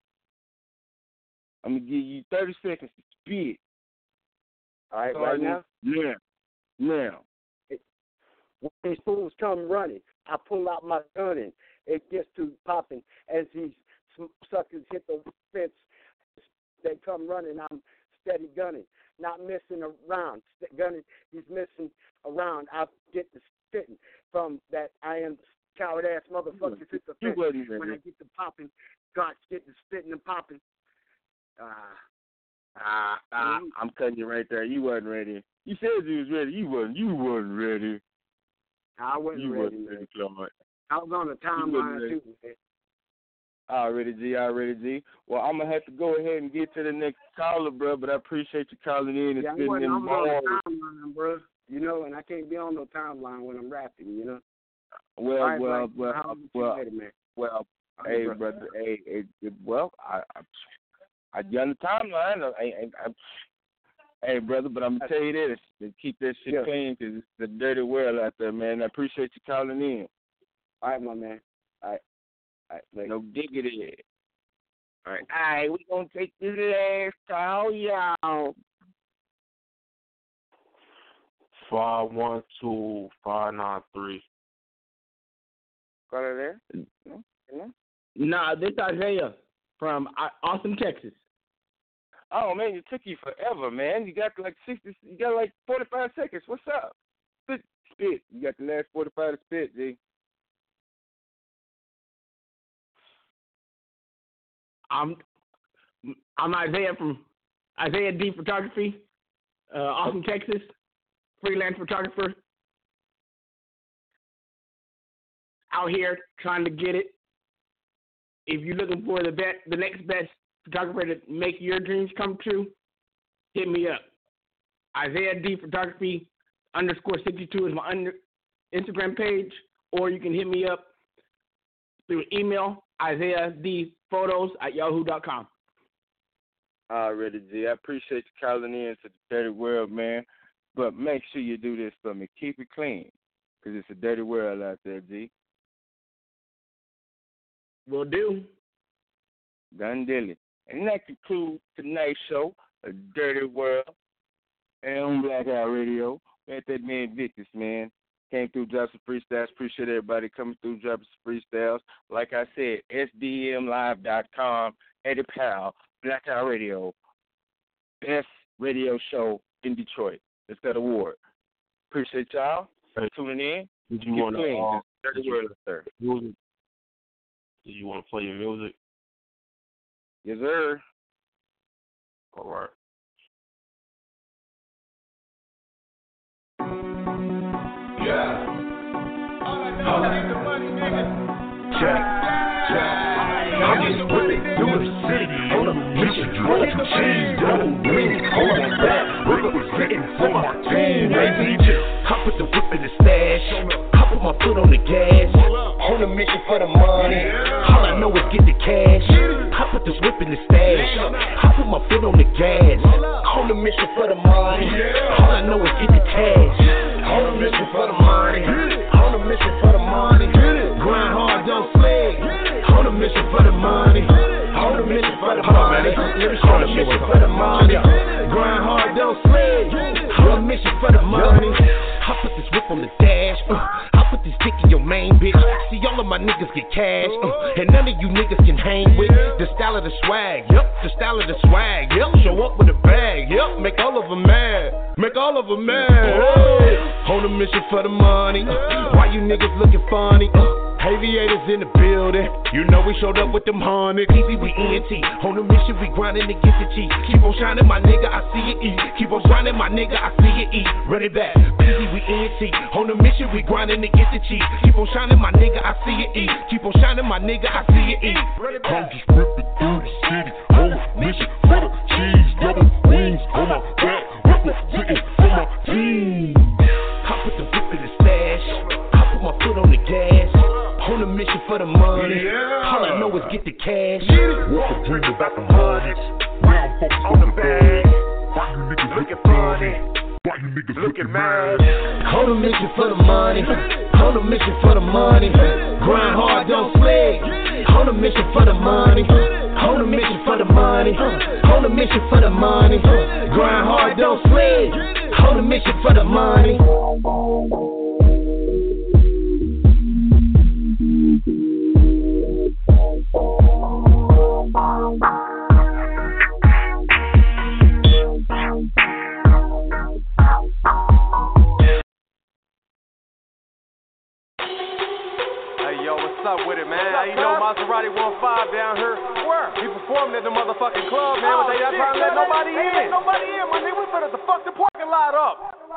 Speaker 3: I'm gonna give you thirty seconds to spit.
Speaker 15: All right, right
Speaker 3: Starting
Speaker 15: now.
Speaker 3: Now. Now.
Speaker 15: When these fools come running, I pull out my gun and it gets to popping as these suckers hit the fence. They come running, I'm steady gunning, not missing around. St- gunning, he's missing around. I get the spitting from that I am coward ass motherfuckers hit the
Speaker 3: You
Speaker 15: fence.
Speaker 3: wasn't
Speaker 15: When I
Speaker 3: ready.
Speaker 15: get the popping, God get the spitting and popping. Ah.
Speaker 3: Ah, ah, I'm cutting you right there. You wasn't ready. You said you was ready. You wasn't. You wasn't ready.
Speaker 15: I wasn't
Speaker 3: you
Speaker 15: ready,
Speaker 3: wasn't
Speaker 15: man.
Speaker 3: ready, Claude.
Speaker 15: I was on the
Speaker 3: wasn't
Speaker 15: timeline
Speaker 3: ready.
Speaker 15: too, man.
Speaker 3: Already, G. Already, G. Well, I'm gonna have to go ahead and get to the next caller, bro. But I appreciate you calling in and
Speaker 15: Yeah, I
Speaker 3: spitting
Speaker 15: wasn't
Speaker 3: them
Speaker 15: I was on
Speaker 3: balls.
Speaker 15: the timeline, bro. You know, and I can't be on no timeline when I'm rapping, you know.
Speaker 3: Well,
Speaker 15: All right,
Speaker 3: well,
Speaker 15: bro.
Speaker 3: well,
Speaker 15: I'll see you
Speaker 3: well,
Speaker 15: later, man.
Speaker 3: well.
Speaker 15: All
Speaker 3: Hey,
Speaker 15: right, bro.
Speaker 3: brother. Hey, hey, well, I, I, I get on the timeline. I, I, I, hey, brother, but I'm gonna tell you this: to keep that shit
Speaker 15: Yeah.
Speaker 3: clean, because it's the dirty world out there, man. I appreciate you calling in.
Speaker 15: All right, my man. All right. All right, later.
Speaker 3: No diggity. All right, all right, we gonna take this last call, y'all.
Speaker 11: Five one two five nine three.
Speaker 3: Got it there? No, no.
Speaker 16: Nah, this Isaiah from uh, Austin, Texas.
Speaker 3: Oh man, it took you forever, man. You got like sixty. You got like forty-five seconds. What's up? Spit, spit. You got the last forty-five to spit, G.
Speaker 16: I'm I'm Isaiah from Isaiah D Photography, uh, Austin, Texas. Freelance photographer. Out here trying to get it. If you're looking for the best, the next best photographer to make your dreams come true, hit me up. Isaiah D Photography underscore sixty-two is my under, Instagram page, or you can hit me up through email, Isaiah D Photos at yahoo dot com.
Speaker 3: Already, G. I appreciate you calling in to the dirty world, man. But make sure you do this for me. Keep it clean, because it's a dirty world out there, G.
Speaker 16: Will do.
Speaker 3: Done dilly. And that concludes tonight's show, A Dirty World. and on Blackout Radio. At that man Victus, man. Came through, dropped some freestyles. Appreciate everybody coming through, dropping some freestyles. Like I said, S D M live dot com, Eddie Powell, Blackout Radio, best radio show in Detroit. It's that award. Appreciate y'all
Speaker 11: hey,
Speaker 3: tuning in.
Speaker 11: Did you want to?
Speaker 3: Did you,
Speaker 11: sir. Music? Did you want to play your music?
Speaker 3: Yes, sir.
Speaker 11: All right.
Speaker 17: Yeah. All I need the money, nigga. Check, check. I'm just whipping through the city on a mission. Roll some cheese, double wings, hold on back. Representing for my team, baby. I put the whip in the stash. I put my foot on the gas. On a mission for the money. All I know is get the cash. I put the whip in the stash. I put my foot on the gas. On a mission for the money. All I know is get the cash. On a mission for the money. On a mission for the money. Grind hard, don't slay. On a mission for the money. On a mission for the money. On a mission for the money. Grind hard, don't slay. On a mission for the money. I put this whip on the dash. Uh, I put this dick in your main bitch. See, all of my niggas get cash. Uh, and none of you niggas can hang with the style of the swag. Yep, the style of the swag. Yep, show up with a bag. Yep, make all of them mad. Make all of them mad. Hey. On a mission for the money. Uh, why you niggas looking funny? Uh, Aviators in the building. You know we showed up with them hundreds. Easy, we E N T. On a mission, we grinding to get the cheese. Keep on shining, my nigga, I see it eat. Keep on shining, my nigga, I see it eat. Run it back. Easy, we E N T. On a mission, we grinding to get the cheese. Keep on shining, my nigga, I see it eat. Keep on shining, my nigga, I see it eat. Run it back. I'm just ripping through the city. On a mission for the cheese. Double wings on my back. Representing for my team. I put the whip in the stash. I put my foot on the gas. On a mission for the money. Yeah. All I know is get the cash. What's the dream about the money? Now I'm focused on the bag. Why you niggas looking funny? Why you niggas looking mad? On a mission for the money. On a mission for the money. Grind hard, don't slay. On a mission for the money. On a mission for the money. On a mission for the money. Grind hard, don't slay. On a mission for the money.
Speaker 18: Hey, yo, what's up with it, man? How you know Maserati one five down here? Where? We performing at the motherfucking club, man, but they not trying to let nobody in. Ain't nobody in, my nigga. We finna the fuck the parking lot up.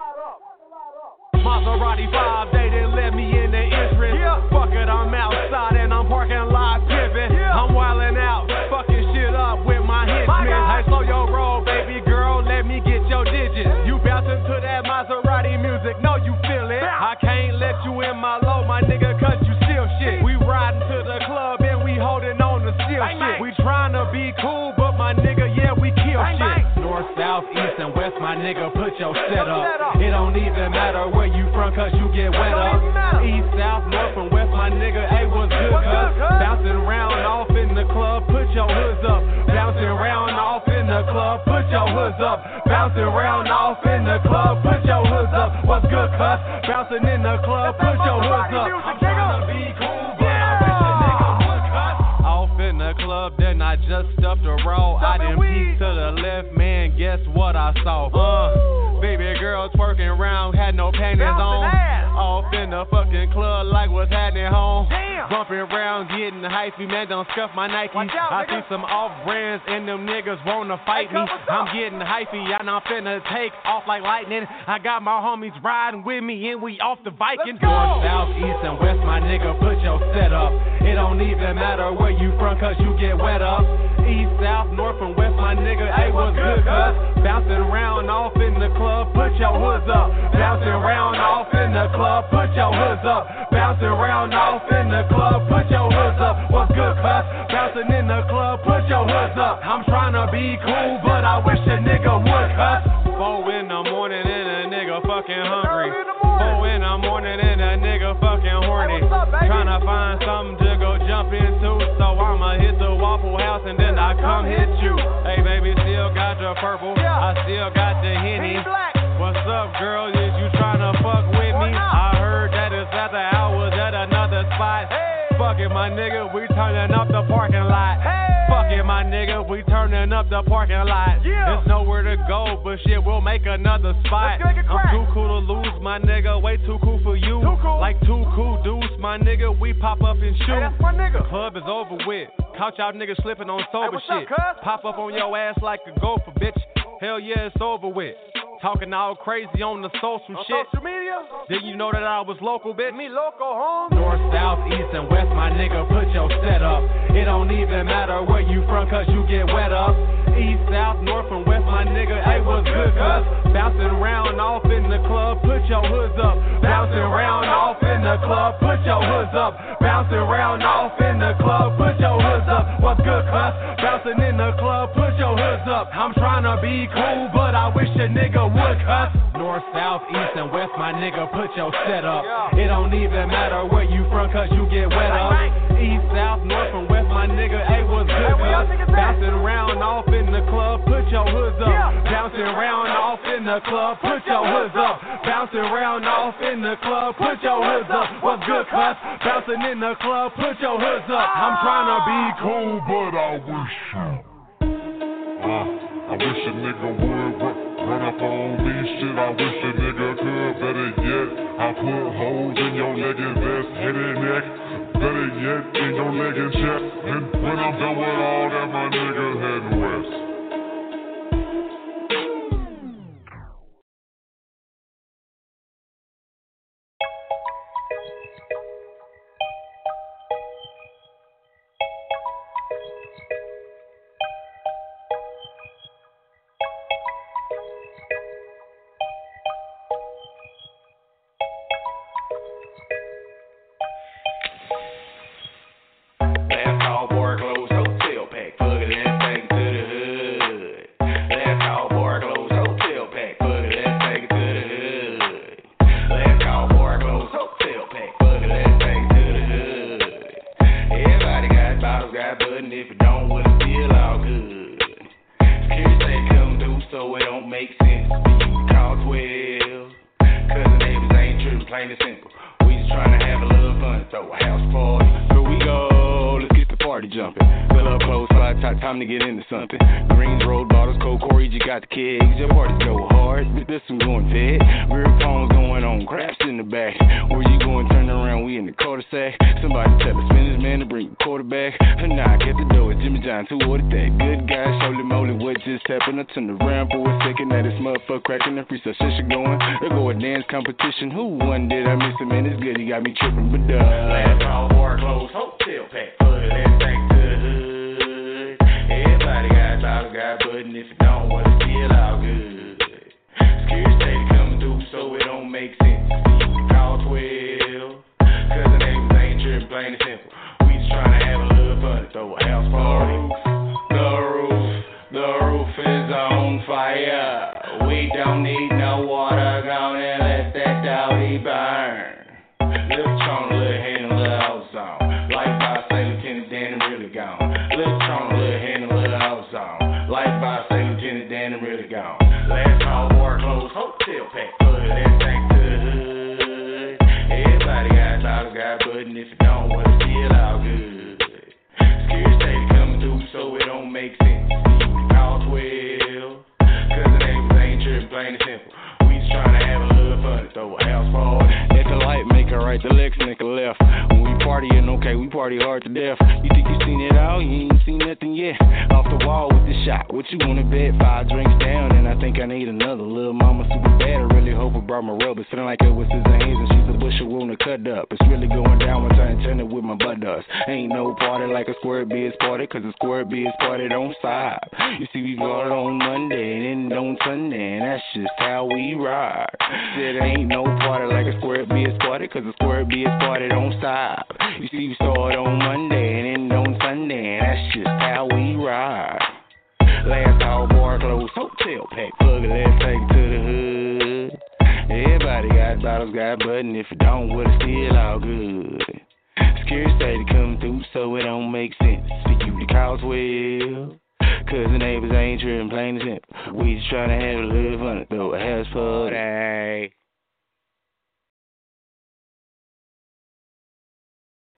Speaker 18: Maserati five, they didn't let me in the entrance. Yeah. Fuck it, I'm outside and I'm parking lot pimping. Yeah. I'm wildin' out, fucking shit up with my henchmen. Hey, slow your roll, baby girl, let me get your digits. You bouncing to that Maserati music, know you feel it. I can't let you in my low, my nigga, cause you steal shit. We riding to the club and we holding on to steal shit. We tryna be cool, but my nigga, yeah, we kill shit. North, south, east, and west, my nigga, put your set up. It don't even matter where you from, cause you get wet up. East, south, north, and west, my nigga, hey, what's good, cuz? Bouncing around off in the club, put your hoods up. Bouncing around off in the club, put your hoods up. Bouncing around off in the club, put your hoods up. What's good, cuz? Bouncing in the club, put your hoods up. I'm tryna be cool, but I wish a nigga would, cuz. Off in the club, then I just stuffed a roll. I didn't peek to the left, man, guess what I saw? Uh, baby girl twerking around, had no panties on. Off in the fucking club, like what's happening home. Damn. Bumping around, getting hypey, man, don't scuff my Nike. Out, I see some off brands and them niggas wanna fight me. I'm getting hypey, and I'm finna take off like lightning. I got my homies riding with me, and we off the Vikings. North, south, east, and west, my nigga, put your set up. It don't even matter where you from, cause you get wet up. East, south, north, and west, my nigga, hey, what's good, cuz? Bouncing around off in the club, put your hoods up. Bouncing around off in the club, put your hoods up. Bouncing around off in the club, put your hoods up. What's good, cuz? Bouncing in the club, put your hoods up. I'm tryna be cool, but I wish a nigga would, cuz. Four in the morning and a nigga fucking hungry. Four in the morning and a nigga fucking horny. Tryna find something to go jump into, so I'ma hit the Waffle House and then I come hit you. Hey baby, still got your purple, I still got the Henny. What's up, girl? Is you tryna fuck with me? I heard that it's after hours at another spot. Hey. Fuck it, my nigga, we turning up the parking lot. Hey. Fuck it, my nigga, we turning up the parking lot. Yeah. There's nowhere to go, but shit, we'll make another spot. I'm too cool to lose, my nigga, way too cool for you. Too cool. Like two cool dudes, my nigga, we pop up and shoot. Hey, that's my nigga. Club is over with. Couch out niggas slipping on sober hey, shit. Up, pop up on your ass like a gopher, bitch. Hell yeah, it's over with. Talking all crazy on the social on shit. Social media? Did you know that I was local, bitch? Me local, home. North, south, east, and west, my nigga, put your set up. It don't even matter where you from, cause you get wet up. East, south, north, and west, my nigga, hey, what's good, cuz? Bouncing around off in the club, put your hoods up. Bouncing around off in the club, put your hoods up. Bouncing around off in the club, put your hoods up. What's good, cuz? Bouncing in the club, put your hoods up. I'm trying to be cool, but I wish a nigga would, cuz. North, south, east, and west, my nigga, put your set up. It don't even matter where you from, cuz you get wet up. East, south, north, and west, my nigga, hey, what's good, cuz? Bouncing around off in the club, put your hoods up. Bouncing around off in the club, put your hoods up. Bouncing around off in the club, put your hoods up. What's good, cuz? Bouncing in the club, put your hoods up. I'm trying to be cool, but I wish you. Uh, I wish a nigga would run up on me, shit. I wish a nigga could. Better yet, I put holes in your leg and vest, head and neck. Better yet, in your leg and chest. And when I'm done with all that, my nigga heading west.
Speaker 19: Cause the neighbors ain't tripping, plain and simple. We just tryna have a little fun, throw a house party.